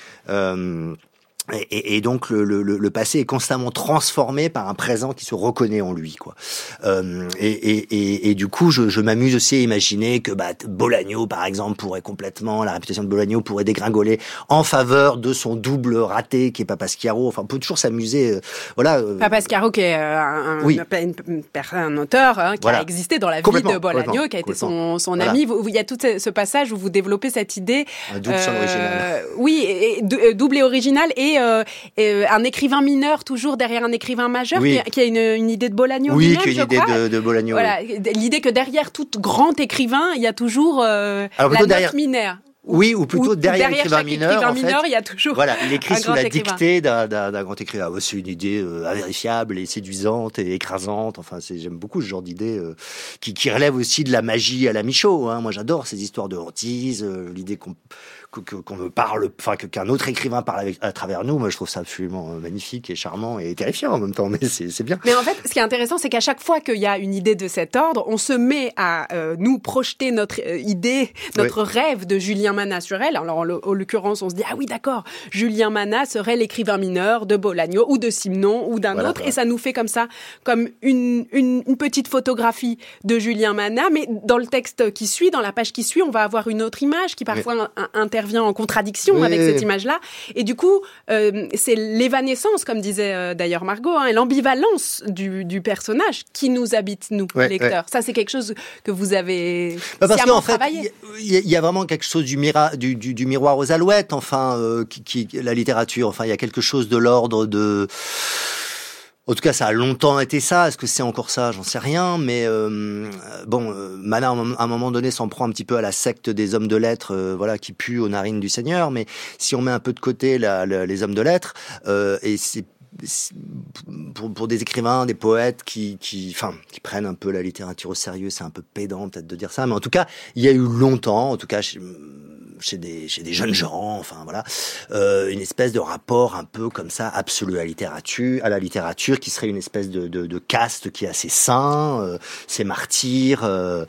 Et donc le passé est constamment transformé par un présent qui se reconnaît en lui, quoi. Et du coup, je m'amuse aussi à imaginer que Bolagno, par exemple, la réputation de Bolagno pourrait dégringoler en faveur de son double raté qui est Papaschiaro. Enfin, on peut toujours s'amuser, voilà. Papaschiaro qui est un auteur qui a existé dans la vie de Bolagno, qui a été son ami. Il y a tout ce passage où vous développez cette idée. Un double son original. Oui, double et original et un écrivain mineur toujours derrière un écrivain majeur qui a une idée de Bolagno lui-même, qui a une idée de Bolagno. Voilà, l'idée que derrière tout grand écrivain, il y a toujours la note mineure. Oui, ou plutôt derrière l'écrivain mineur, en fait, il y a toujours il écrit sous la dictée d'un grand écrivain. C'est une idée invérifiable et séduisante et écrasante. Enfin, j'aime beaucoup ce genre d'idée qui relève aussi de la magie à la Michaud. Moi, j'adore ces histoires de hantise, l'idée qu'on me parle, enfin qu'un autre écrivain parle à travers nous. Moi, je trouve ça absolument magnifique et charmant et terrifiant en même temps. Mais c'est bien. Mais en fait, ce qui est intéressant, c'est qu'à chaque fois qu'il y a une idée de cet ordre, on se met à nous projeter notre idée, notre rêve de Julien Manat sur elle. Alors, en l'occurrence, on se dit ah oui, d'accord, Julien Manat serait l'écrivain mineur de Bolagno ou de Simenon ou d'un autre, et ça nous fait comme ça, comme une petite photographie de Julien Manat. Mais dans le texte qui suit, dans la page qui suit, on va avoir une autre image qui parfois intervient en contradiction avec cette image-là. Et du coup, c'est l'évanescence, comme disait d'ailleurs Margot, et l'ambivalence du personnage qui nous habite, nous, lecteurs. Ça, c'est quelque chose que vous avez parce qu'en fait, travaillé. Il y a vraiment quelque chose du miroir aux alouettes, enfin, qui la littérature. Enfin, il y a quelque chose de l'ordre de... En tout cas, ça a longtemps été ça. Est-ce que c'est encore ça ? J'en sais rien. Mais Manat, à un moment donné, s'en prend un petit peu à la secte des hommes de lettres, qui puent aux narines du Seigneur. Mais si on met un peu de côté les hommes de lettres, et c'est pour des écrivains, des poètes qui prennent un peu la littérature au sérieux, c'est un peu pédant peut-être de dire ça. Mais en tout cas, il y a eu longtemps, en tout cas chez des jeunes gens, une espèce de rapport un peu comme ça absolu à la littérature qui serait une espèce de caste qui est assez sain, c'est martyr,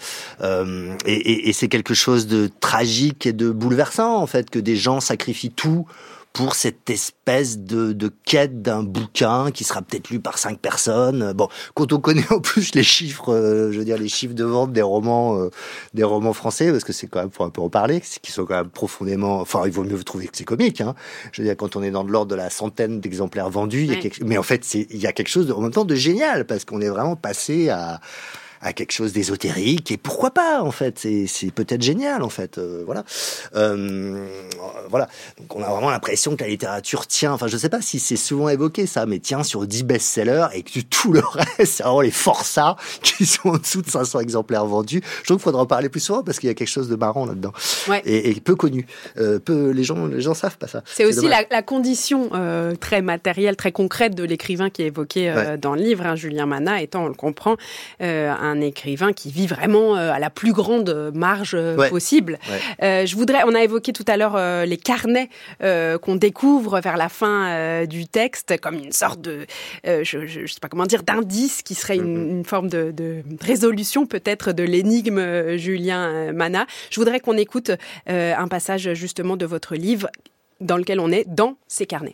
et c'est quelque chose de tragique et de bouleversant en fait que des gens sacrifient tout pour cette espèce de quête d'un bouquin qui sera peut-être lu par 5 personnes. Bon, quand on connaît en plus les chiffres, les chiffres de vente des romans français, parce que c'est quand même, faut un peu en parler, qui sont quand même profondément, il vaut mieux trouver que c'est comique, hein. Je veux dire, quand on est dans de l'ordre de la centaine d'exemplaires vendus, mais en fait, il y a quelque chose en même temps de génial, parce qu'on est vraiment passé à à quelque chose d'ésotérique, et pourquoi pas, en fait, c'est peut-être génial, en fait, voilà. Voilà. Donc on a vraiment l'impression que la littérature tient, enfin je sais pas si c'est souvent évoqué ça, mais tient sur 10 best-sellers, et que tout le reste, c'est vraiment les forçats qui sont en dessous de 500 exemplaires vendus. Je trouve qu'il faudra en parler plus souvent, parce qu'il y a quelque chose de marrant là-dedans. Ouais. Et peu connu. Les gens savent pas ça. C'est aussi la condition très matérielle, très concrète de l'écrivain qui est évoqué dans le livre, Julien Manat étant, on le comprend, un écrivain qui vit vraiment à la plus grande marge possible. Ouais. On a évoqué tout à l'heure les carnets qu'on découvre vers la fin du texte comme une sorte de, je sais pas comment dire, d'indice qui serait une forme de résolution peut-être de l'énigme Julien Manat. Je voudrais qu'on écoute un passage justement de votre livre dans lequel on est dans ces carnets.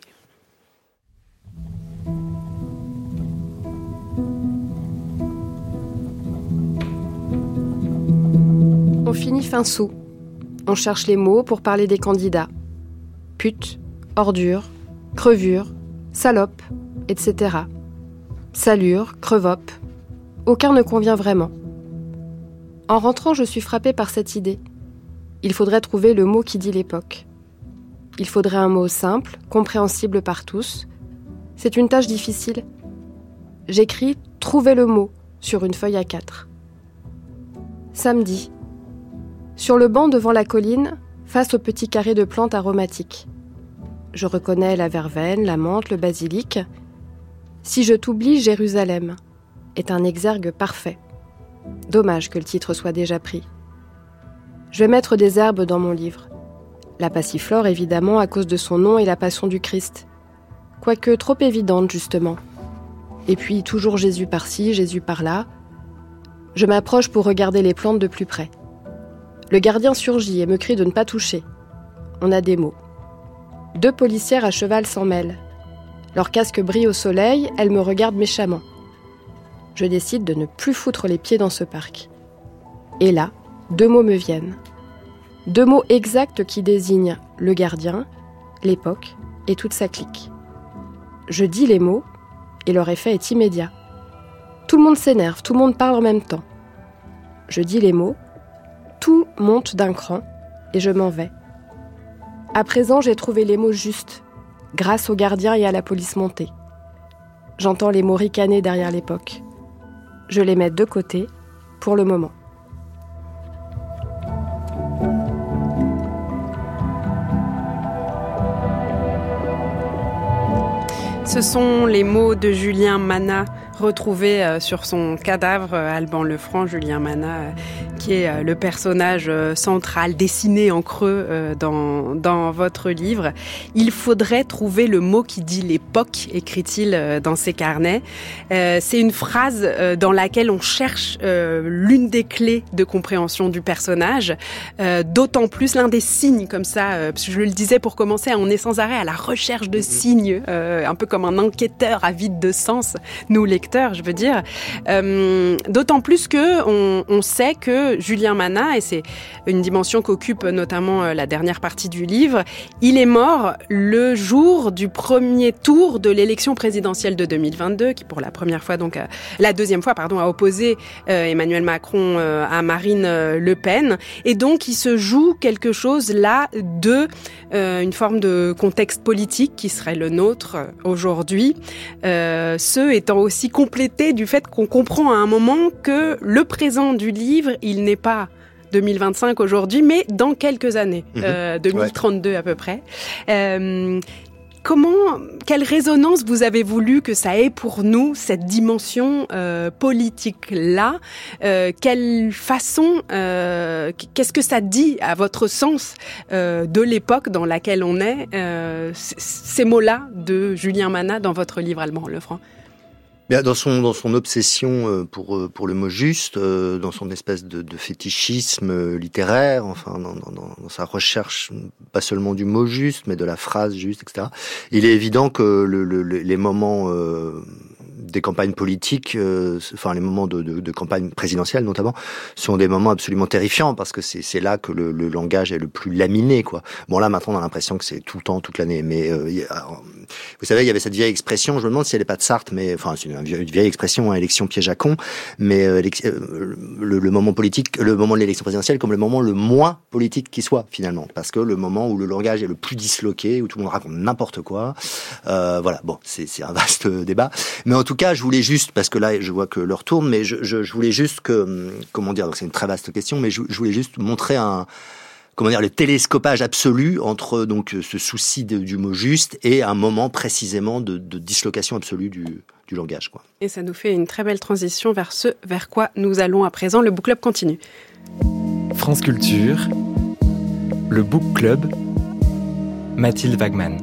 On finit fin sous. On cherche les mots pour parler des candidats. Pute, ordure, crevure, salope, etc. Salure, crevope. Aucun ne convient vraiment. En rentrant, je suis frappée par cette idée. Il faudrait trouver le mot qui dit l'époque. Il faudrait un mot simple, compréhensible par tous. C'est une tâche difficile. J'écris « Trouver le mot » sur une feuille A4. Samedi. Sur le banc devant la colline, face au petit carré de plantes aromatiques. Je reconnais la verveine, la menthe, le basilic. Si je t'oublie, Jérusalem est un exergue parfait. Dommage que le titre soit déjà pris. Je vais mettre des herbes dans mon livre. La passiflore, évidemment, à cause de son nom et la passion du Christ. Quoique trop évidente, justement. Et puis, toujours Jésus par-ci, Jésus par-là. Je m'approche pour regarder les plantes de plus près. Le gardien surgit et me crie de ne pas toucher. On a des mots. 2 policières à cheval s'en mêlent. Leur casque brille au soleil, elles me regardent méchamment. Je décide de ne plus foutre les pieds dans ce parc. Et là, 2 mots me viennent. 2 mots exacts qui désignent le gardien, l'époque et toute sa clique. Je dis les mots et leur effet est immédiat. Tout le monde s'énerve, tout le monde parle en même temps. Je dis les mots, tout monte d'un cran et je m'en vais. À présent, j'ai trouvé les mots justes, grâce au gardien et à la police montée. J'entends les mots ricaner derrière l'époque. Je les mets de côté pour le moment. Ce sont les mots de Julien Manat retrouvés sur son cadavre, Alban Lefranc. Julien Manat, qui est le personnage central dessiné en creux dans votre livre. Il faudrait trouver le mot qui dit l'époque, écrit-il dans ses carnets. C'est une phrase dans laquelle on cherche l'une des clés de compréhension du personnage, d'autant plus l'un des signes comme ça. Je le disais pour commencer, on est sans arrêt à la recherche de signes, un peu comme un enquêteur avide de sens, nous lecteurs, je veux dire. D'autant plus que on sait que Julien Manat, et c'est une dimension qu'occupe notamment la dernière partie du livre, il est mort le jour du premier tour de l'élection présidentielle de 2022, qui pour la première fois, donc la deuxième fois, pardon, a opposé Emmanuel Macron à Marine Le Pen, et donc il se joue quelque chose là de une forme de contexte politique qui serait le nôtre aujourd'hui, ce étant aussi complété du fait qu'on comprend à un moment que le présent du livre, il n'est pas 2025 aujourd'hui, mais dans quelques années, 2032 à peu près. Quelle résonance vous avez voulu que ça ait pour nous, cette dimension politique-là? Quelle façon, qu'est-ce que ça dit à votre sens de l'époque dans laquelle on est, ces mots-là de Julien Manat dans votre livre, Alban Lefranc? Bien, dans son obsession pour le mot juste, dans son espèce de fétichisme littéraire, enfin dans sa recherche pas seulement du mot juste, mais de la phrase juste, etc. Il est évident que les moments des campagnes politiques, enfin les moments de campagne présidentielle notamment, sont des moments absolument terrifiants parce que c'est là que le langage est le plus laminé, quoi. Bon là maintenant on a l'impression que c'est tout le temps, toute l'année, mais vous savez, il y avait cette vieille expression, je me demande si elle n'est pas de Sartre, mais enfin, c'est une vieille expression, élection piège à con, mais le moment politique, le moment de l'élection présidentielle comme le moment le moins politique qui soit, finalement. Parce que le moment où le langage est le plus disloqué, où tout le monde raconte n'importe quoi, voilà, bon, c'est un vaste débat. Mais en tout cas, je voulais juste, parce que là, je vois que l'heure tourne, mais je voulais juste que, comment dire, donc c'est une très vaste question, mais je voulais juste montrer le télescopage absolu entre donc ce souci du mot juste et un moment précisément de dislocation absolue du langage, quoi. Et ça nous fait une très belle transition vers ce vers quoi nous allons à présent. Le Book Club continue. France Culture, le Book Club, Mathilde Wagman.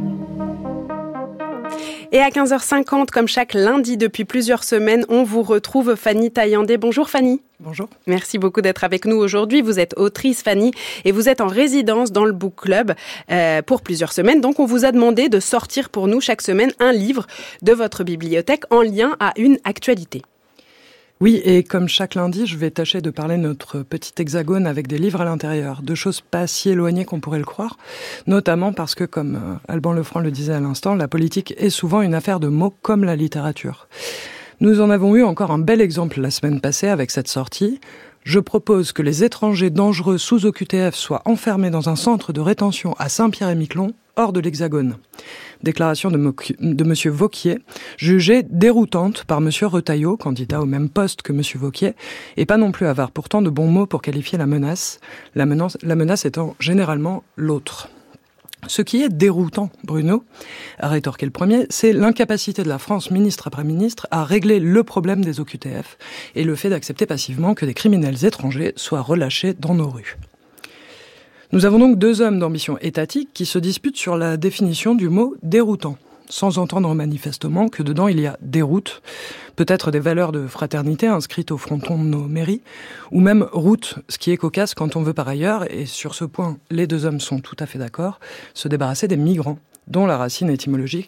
Et à 15h50, comme chaque lundi depuis plusieurs semaines, on vous retrouve Fanny Taillandé. Bonjour Fanny. Bonjour. Merci beaucoup d'être avec nous aujourd'hui. Vous êtes autrice, Fanny, et vous êtes en résidence dans le Book Club pour plusieurs semaines. Donc on vous a demandé de sortir pour nous chaque semaine un livre de votre bibliothèque en lien à une actualité. Oui, et comme chaque lundi, je vais tâcher de parler de notre petit hexagone avec des livres à l'intérieur, de choses pas si éloignées qu'on pourrait le croire, notamment parce que, comme Alban Lefranc le disait à l'instant, la politique est souvent une affaire de mots comme la littérature. Nous en avons eu encore un bel exemple la semaine passée avec cette sortie. Je propose que les étrangers dangereux sous OQTF soient enfermés dans un centre de rétention à Saint-Pierre-et-Miquelon, hors de l'Hexagone. Déclaration de M. Vauquier, jugée déroutante par M. Retailleau, candidat au même poste que M. Vauquier, et pas non plus avare pourtant de bons mots pour qualifier la menace étant généralement l'autre. Ce qui est déroutant, Bruno, a rétorqué le premier, c'est l'incapacité de la France, ministre après ministre, à régler le problème des OQTF et le fait d'accepter passivement que des criminels étrangers soient relâchés dans nos rues. Nous avons donc deux hommes d'ambition étatique qui se disputent sur la définition du mot « déroutant », sans entendre manifestement que dedans il y a déroute, peut-être des valeurs de fraternité inscrites au fronton de nos mairies, ou même route, ce qui est cocasse quand on veut par ailleurs, et sur ce point les deux hommes sont tout à fait d'accord, se débarrasser des migrants, dont la racine étymologique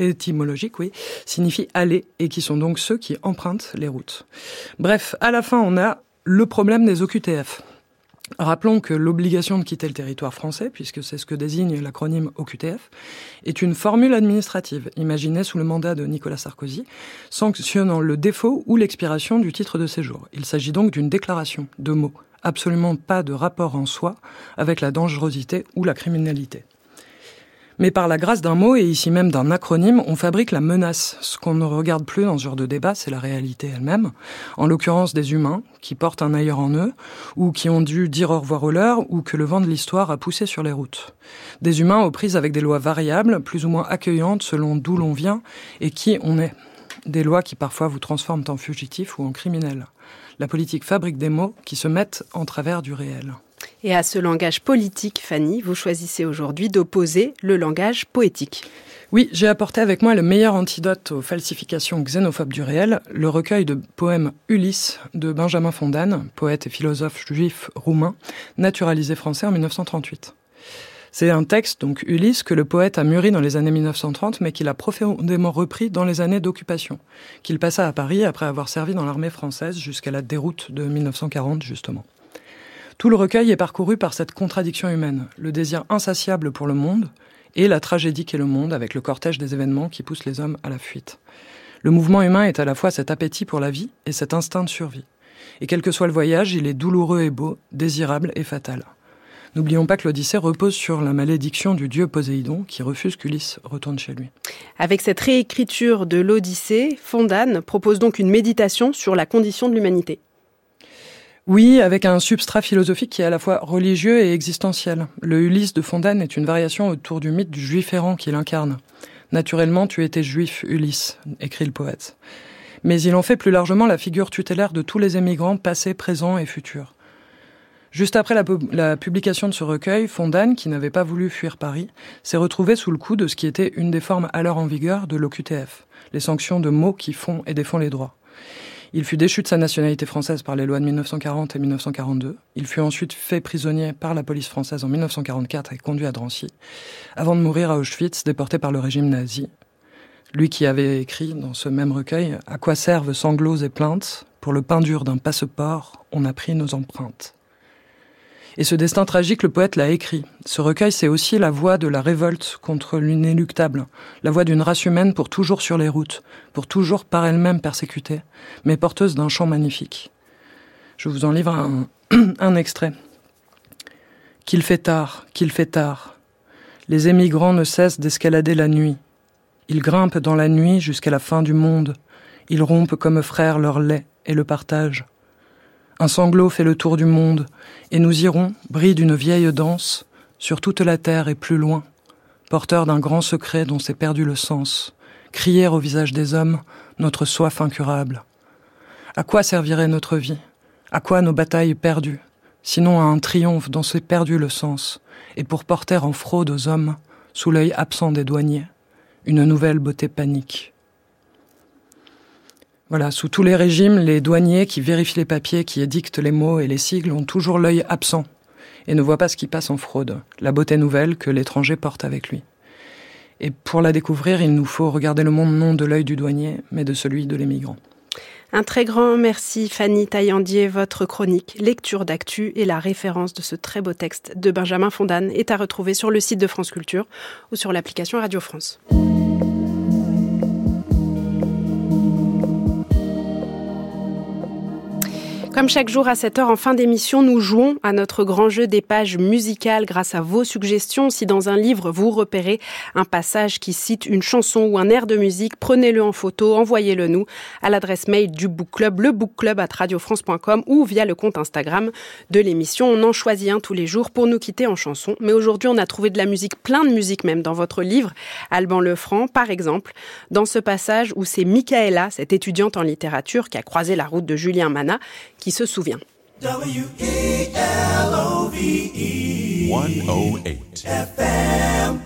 signifie aller, et qui sont donc ceux qui empruntent les routes. Bref, à la fin on a le problème des OQTF. Rappelons que l'obligation de quitter le territoire français, puisque c'est ce que désigne l'acronyme OQTF, est une formule administrative imaginée sous le mandat de Nicolas Sarkozy, sanctionnant le défaut ou l'expiration du titre de séjour. Il s'agit donc d'une déclaration de mots, absolument pas de rapport en soi avec la dangerosité ou la criminalité. Mais par la grâce d'un mot, et ici même d'un acronyme, on fabrique la menace. Ce qu'on ne regarde plus dans ce genre de débat, c'est la réalité elle-même. En l'occurrence des humains, qui portent un ailleurs en eux, ou qui ont dû dire au revoir aux leurs, ou que le vent de l'histoire a poussé sur les routes. Des humains aux prises avec des lois variables, plus ou moins accueillantes selon d'où l'on vient, et qui on est. Des lois qui parfois vous transforment en fugitif ou en criminel. La politique fabrique des mots qui se mettent en travers du réel. Et à ce langage politique, Fanny, vous choisissez aujourd'hui d'opposer le langage poétique. Oui, j'ai apporté avec moi le meilleur antidote aux falsifications xénophobes du réel, le recueil de poèmes Ulysse de Benjamin Fondan, poète et philosophe juif roumain, naturalisé français en 1938. C'est un texte, donc Ulysse, que le poète a mûri dans les années 1930, mais qu'il a profondément repris dans les années d'occupation, qu'il passa à Paris après avoir servi dans l'armée française jusqu'à la déroute de 1940, justement. Tout le recueil est parcouru par cette contradiction humaine, le désir insatiable pour le monde et la tragédie qu'est le monde avec le cortège des événements qui poussent les hommes à la fuite. Le mouvement humain est à la fois cet appétit pour la vie et cet instinct de survie. Et quel que soit le voyage, il est douloureux et beau, désirable et fatal. N'oublions pas que l'Odyssée repose sur la malédiction du dieu Poséidon qui refuse qu'Ulysse retourne chez lui. Avec cette réécriture de l'Odyssée, Fondan propose donc une méditation sur la condition de l'humanité. Oui, avec un substrat philosophique qui est à la fois religieux et existentiel. Le Ulysse de Fondan est une variation autour du mythe du juif errant qu'il incarne. Naturellement, tu étais juif, Ulysse, écrit le poète. Mais il en fait plus largement la figure tutélaire de tous les émigrants passés, présents et futurs. Juste après la publication de ce recueil, Fondan, qui n'avait pas voulu fuir Paris, s'est retrouvé sous le coup de ce qui était une des formes alors en vigueur de l'OQTF, les sanctions de mots qui font et défendent les droits. Il fut déchu de sa nationalité française par les lois de 1940 et 1942. Il fut ensuite fait prisonnier par la police française en 1944 et conduit à Drancy, avant de mourir à Auschwitz, déporté par le régime nazi. Lui qui avait écrit dans ce même recueil « À quoi servent sanglots et plaintes ? Pour le pain dur d'un passeport, on a pris nos empreintes ». Et ce destin tragique, le poète l'a écrit. Ce recueil, c'est aussi la voix de la révolte contre l'inéluctable, la voix d'une race humaine pour toujours sur les routes, pour toujours par elle-même persécutée, mais porteuse d'un chant magnifique. Je vous en livre un extrait. Qu'il fait tard, les émigrants ne cessent d'escalader la nuit. Ils grimpent dans la nuit jusqu'à la fin du monde. Ils rompent comme frères leur lait et le partagent. Un sanglot fait le tour du monde, et nous irons, bris d'une vieille danse, sur toute la terre et plus loin, porteurs d'un grand secret dont s'est perdu le sens, crier au visage des hommes notre soif incurable. À quoi servirait notre vie ? À quoi nos batailles perdues ? Sinon à un triomphe dont s'est perdu le sens, et pour porter en fraude aux hommes, sous l'œil absent des douaniers, une nouvelle beauté panique. Voilà, sous tous les régimes, les douaniers qui vérifient les papiers, qui édictent les mots et les sigles ont toujours l'œil absent et ne voient pas ce qui passe en fraude, la beauté nouvelle que l'étranger porte avec lui. Et pour la découvrir, il nous faut regarder le monde non de l'œil du douanier, mais de celui de l'émigrant. Un très grand merci Fanny Taillandier. Votre chronique, lecture d'actu et la référence de ce très beau texte de Benjamin Fondane est à retrouver sur le site de France Culture ou sur l'application Radio France. Comme chaque jour à 7h en fin d'émission, nous jouons à notre grand jeu des pages musicales grâce à vos suggestions. Si dans un livre, vous repérez un passage qui cite une chanson ou un air de musique, prenez-le en photo, envoyez-le nous à l'adresse mail du Book Club, lebookclub@radiofrance.com ou via le compte Instagram de l'émission. On en choisit un tous les jours pour nous quitter en chanson. Mais aujourd'hui, on a trouvé de la musique, plein de musique même, dans votre livre, Alban Lefranc, par exemple, dans ce passage où c'est Michaela, cette étudiante en littérature qui a croisé la route de Julien Mana, qui se souvient. WELOVE 108 FM.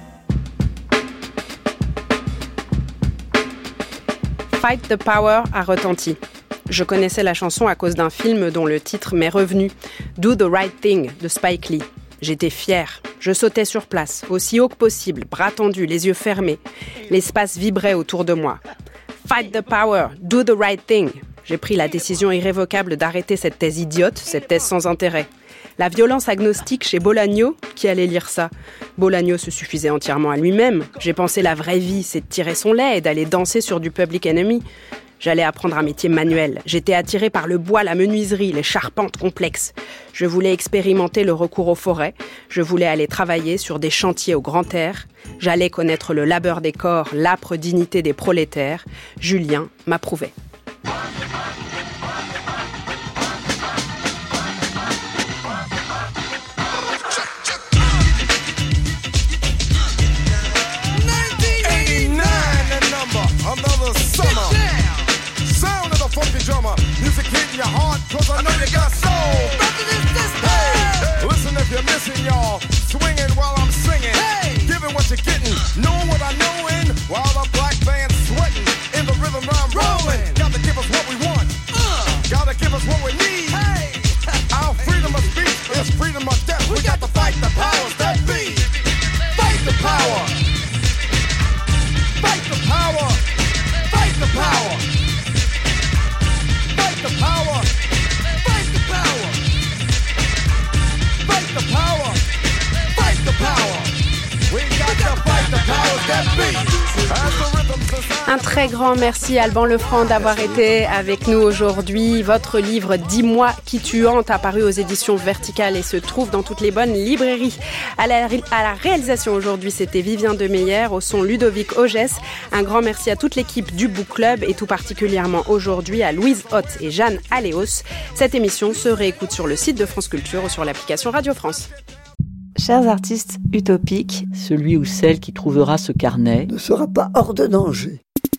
Fight the Power a retenti. Je connaissais la chanson à cause d'un film dont le titre m'est revenu, Do the Right Thing de Spike Lee. J'étais fière. Je sautais sur place, aussi haut que possible, bras tendus, les yeux fermés. L'espace vibrait autour de moi. Fight the power, do the right thing. J'ai pris la décision irrévocable d'arrêter cette thèse idiote, cette thèse sans intérêt. La violence agnostique chez Bolaño, qui allait lire ça ? Bolaño se suffisait entièrement à lui-même. J'ai pensé la vraie vie, c'est de tirer son lait et d'aller danser sur du Public Enemy. J'allais apprendre un métier manuel. J'étais attirée par le bois, la menuiserie, les charpentes complexes. Je voulais expérimenter le recours aux forêts. Je voulais aller travailler sur des chantiers au grand air. J'allais connaître le labeur des corps, l'âpre dignité des prolétaires. Julien m'approuvait. Drummer, music hitting your heart, cause I know you got soul. Hey, listen if you're missing, y'all. Swinging while I'm singing. Hey, giving what you're getting, knowing what I knowin'. While the black band's sweating, in the rhythm I'm rolling. Gotta give us what we want. Gotta give us what we need. Hey, our freedom of speech is freedom of death. We got to fight the powers that be. Fight the power. Fight the power. Fight the power. The power, fight the power, fight the power, fight the power. We got to fight the powers that be. Un très grand merci Alban Lefranc d'avoir été avec nous aujourd'hui. Votre livre Dis-moi qui tu hantes a paru aux éditions Verticales et se trouve dans toutes les bonnes librairies. À la réalisation aujourd'hui, c'était Vivien Demeyer, au son Ludovic Ogès. Un grand merci à toute l'équipe du Book Club et tout particulièrement aujourd'hui à Louise Hoth et Jeanne Aléos. Cette émission se réécoute sur le site de France Culture ou sur l'application Radio France. Chers artistes utopiques, celui ou celle qui trouvera ce carnet ne sera pas hors de danger.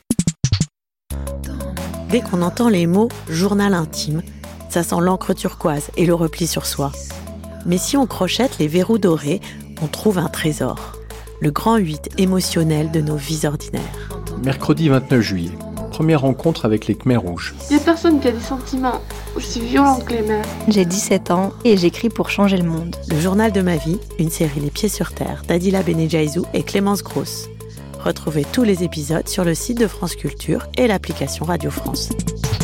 Dès qu'on entend les mots « journal intime », ça sent l'encre turquoise et le repli sur soi. Mais si on crochette les verrous dorés, on trouve un trésor. Le grand 8 émotionnel de nos vies ordinaires. Mercredi 29 juillet. Première rencontre avec les Khmers rouges. Il y a personne qui a des sentiments aussi violents que les mères. J'ai 17 ans et j'écris pour changer le monde. Le journal de ma vie, une série Les Pieds sur Terre d'Adila Benejaizou et Clémence Grosse. Retrouvez tous les épisodes sur le site de France Culture et l'application Radio France.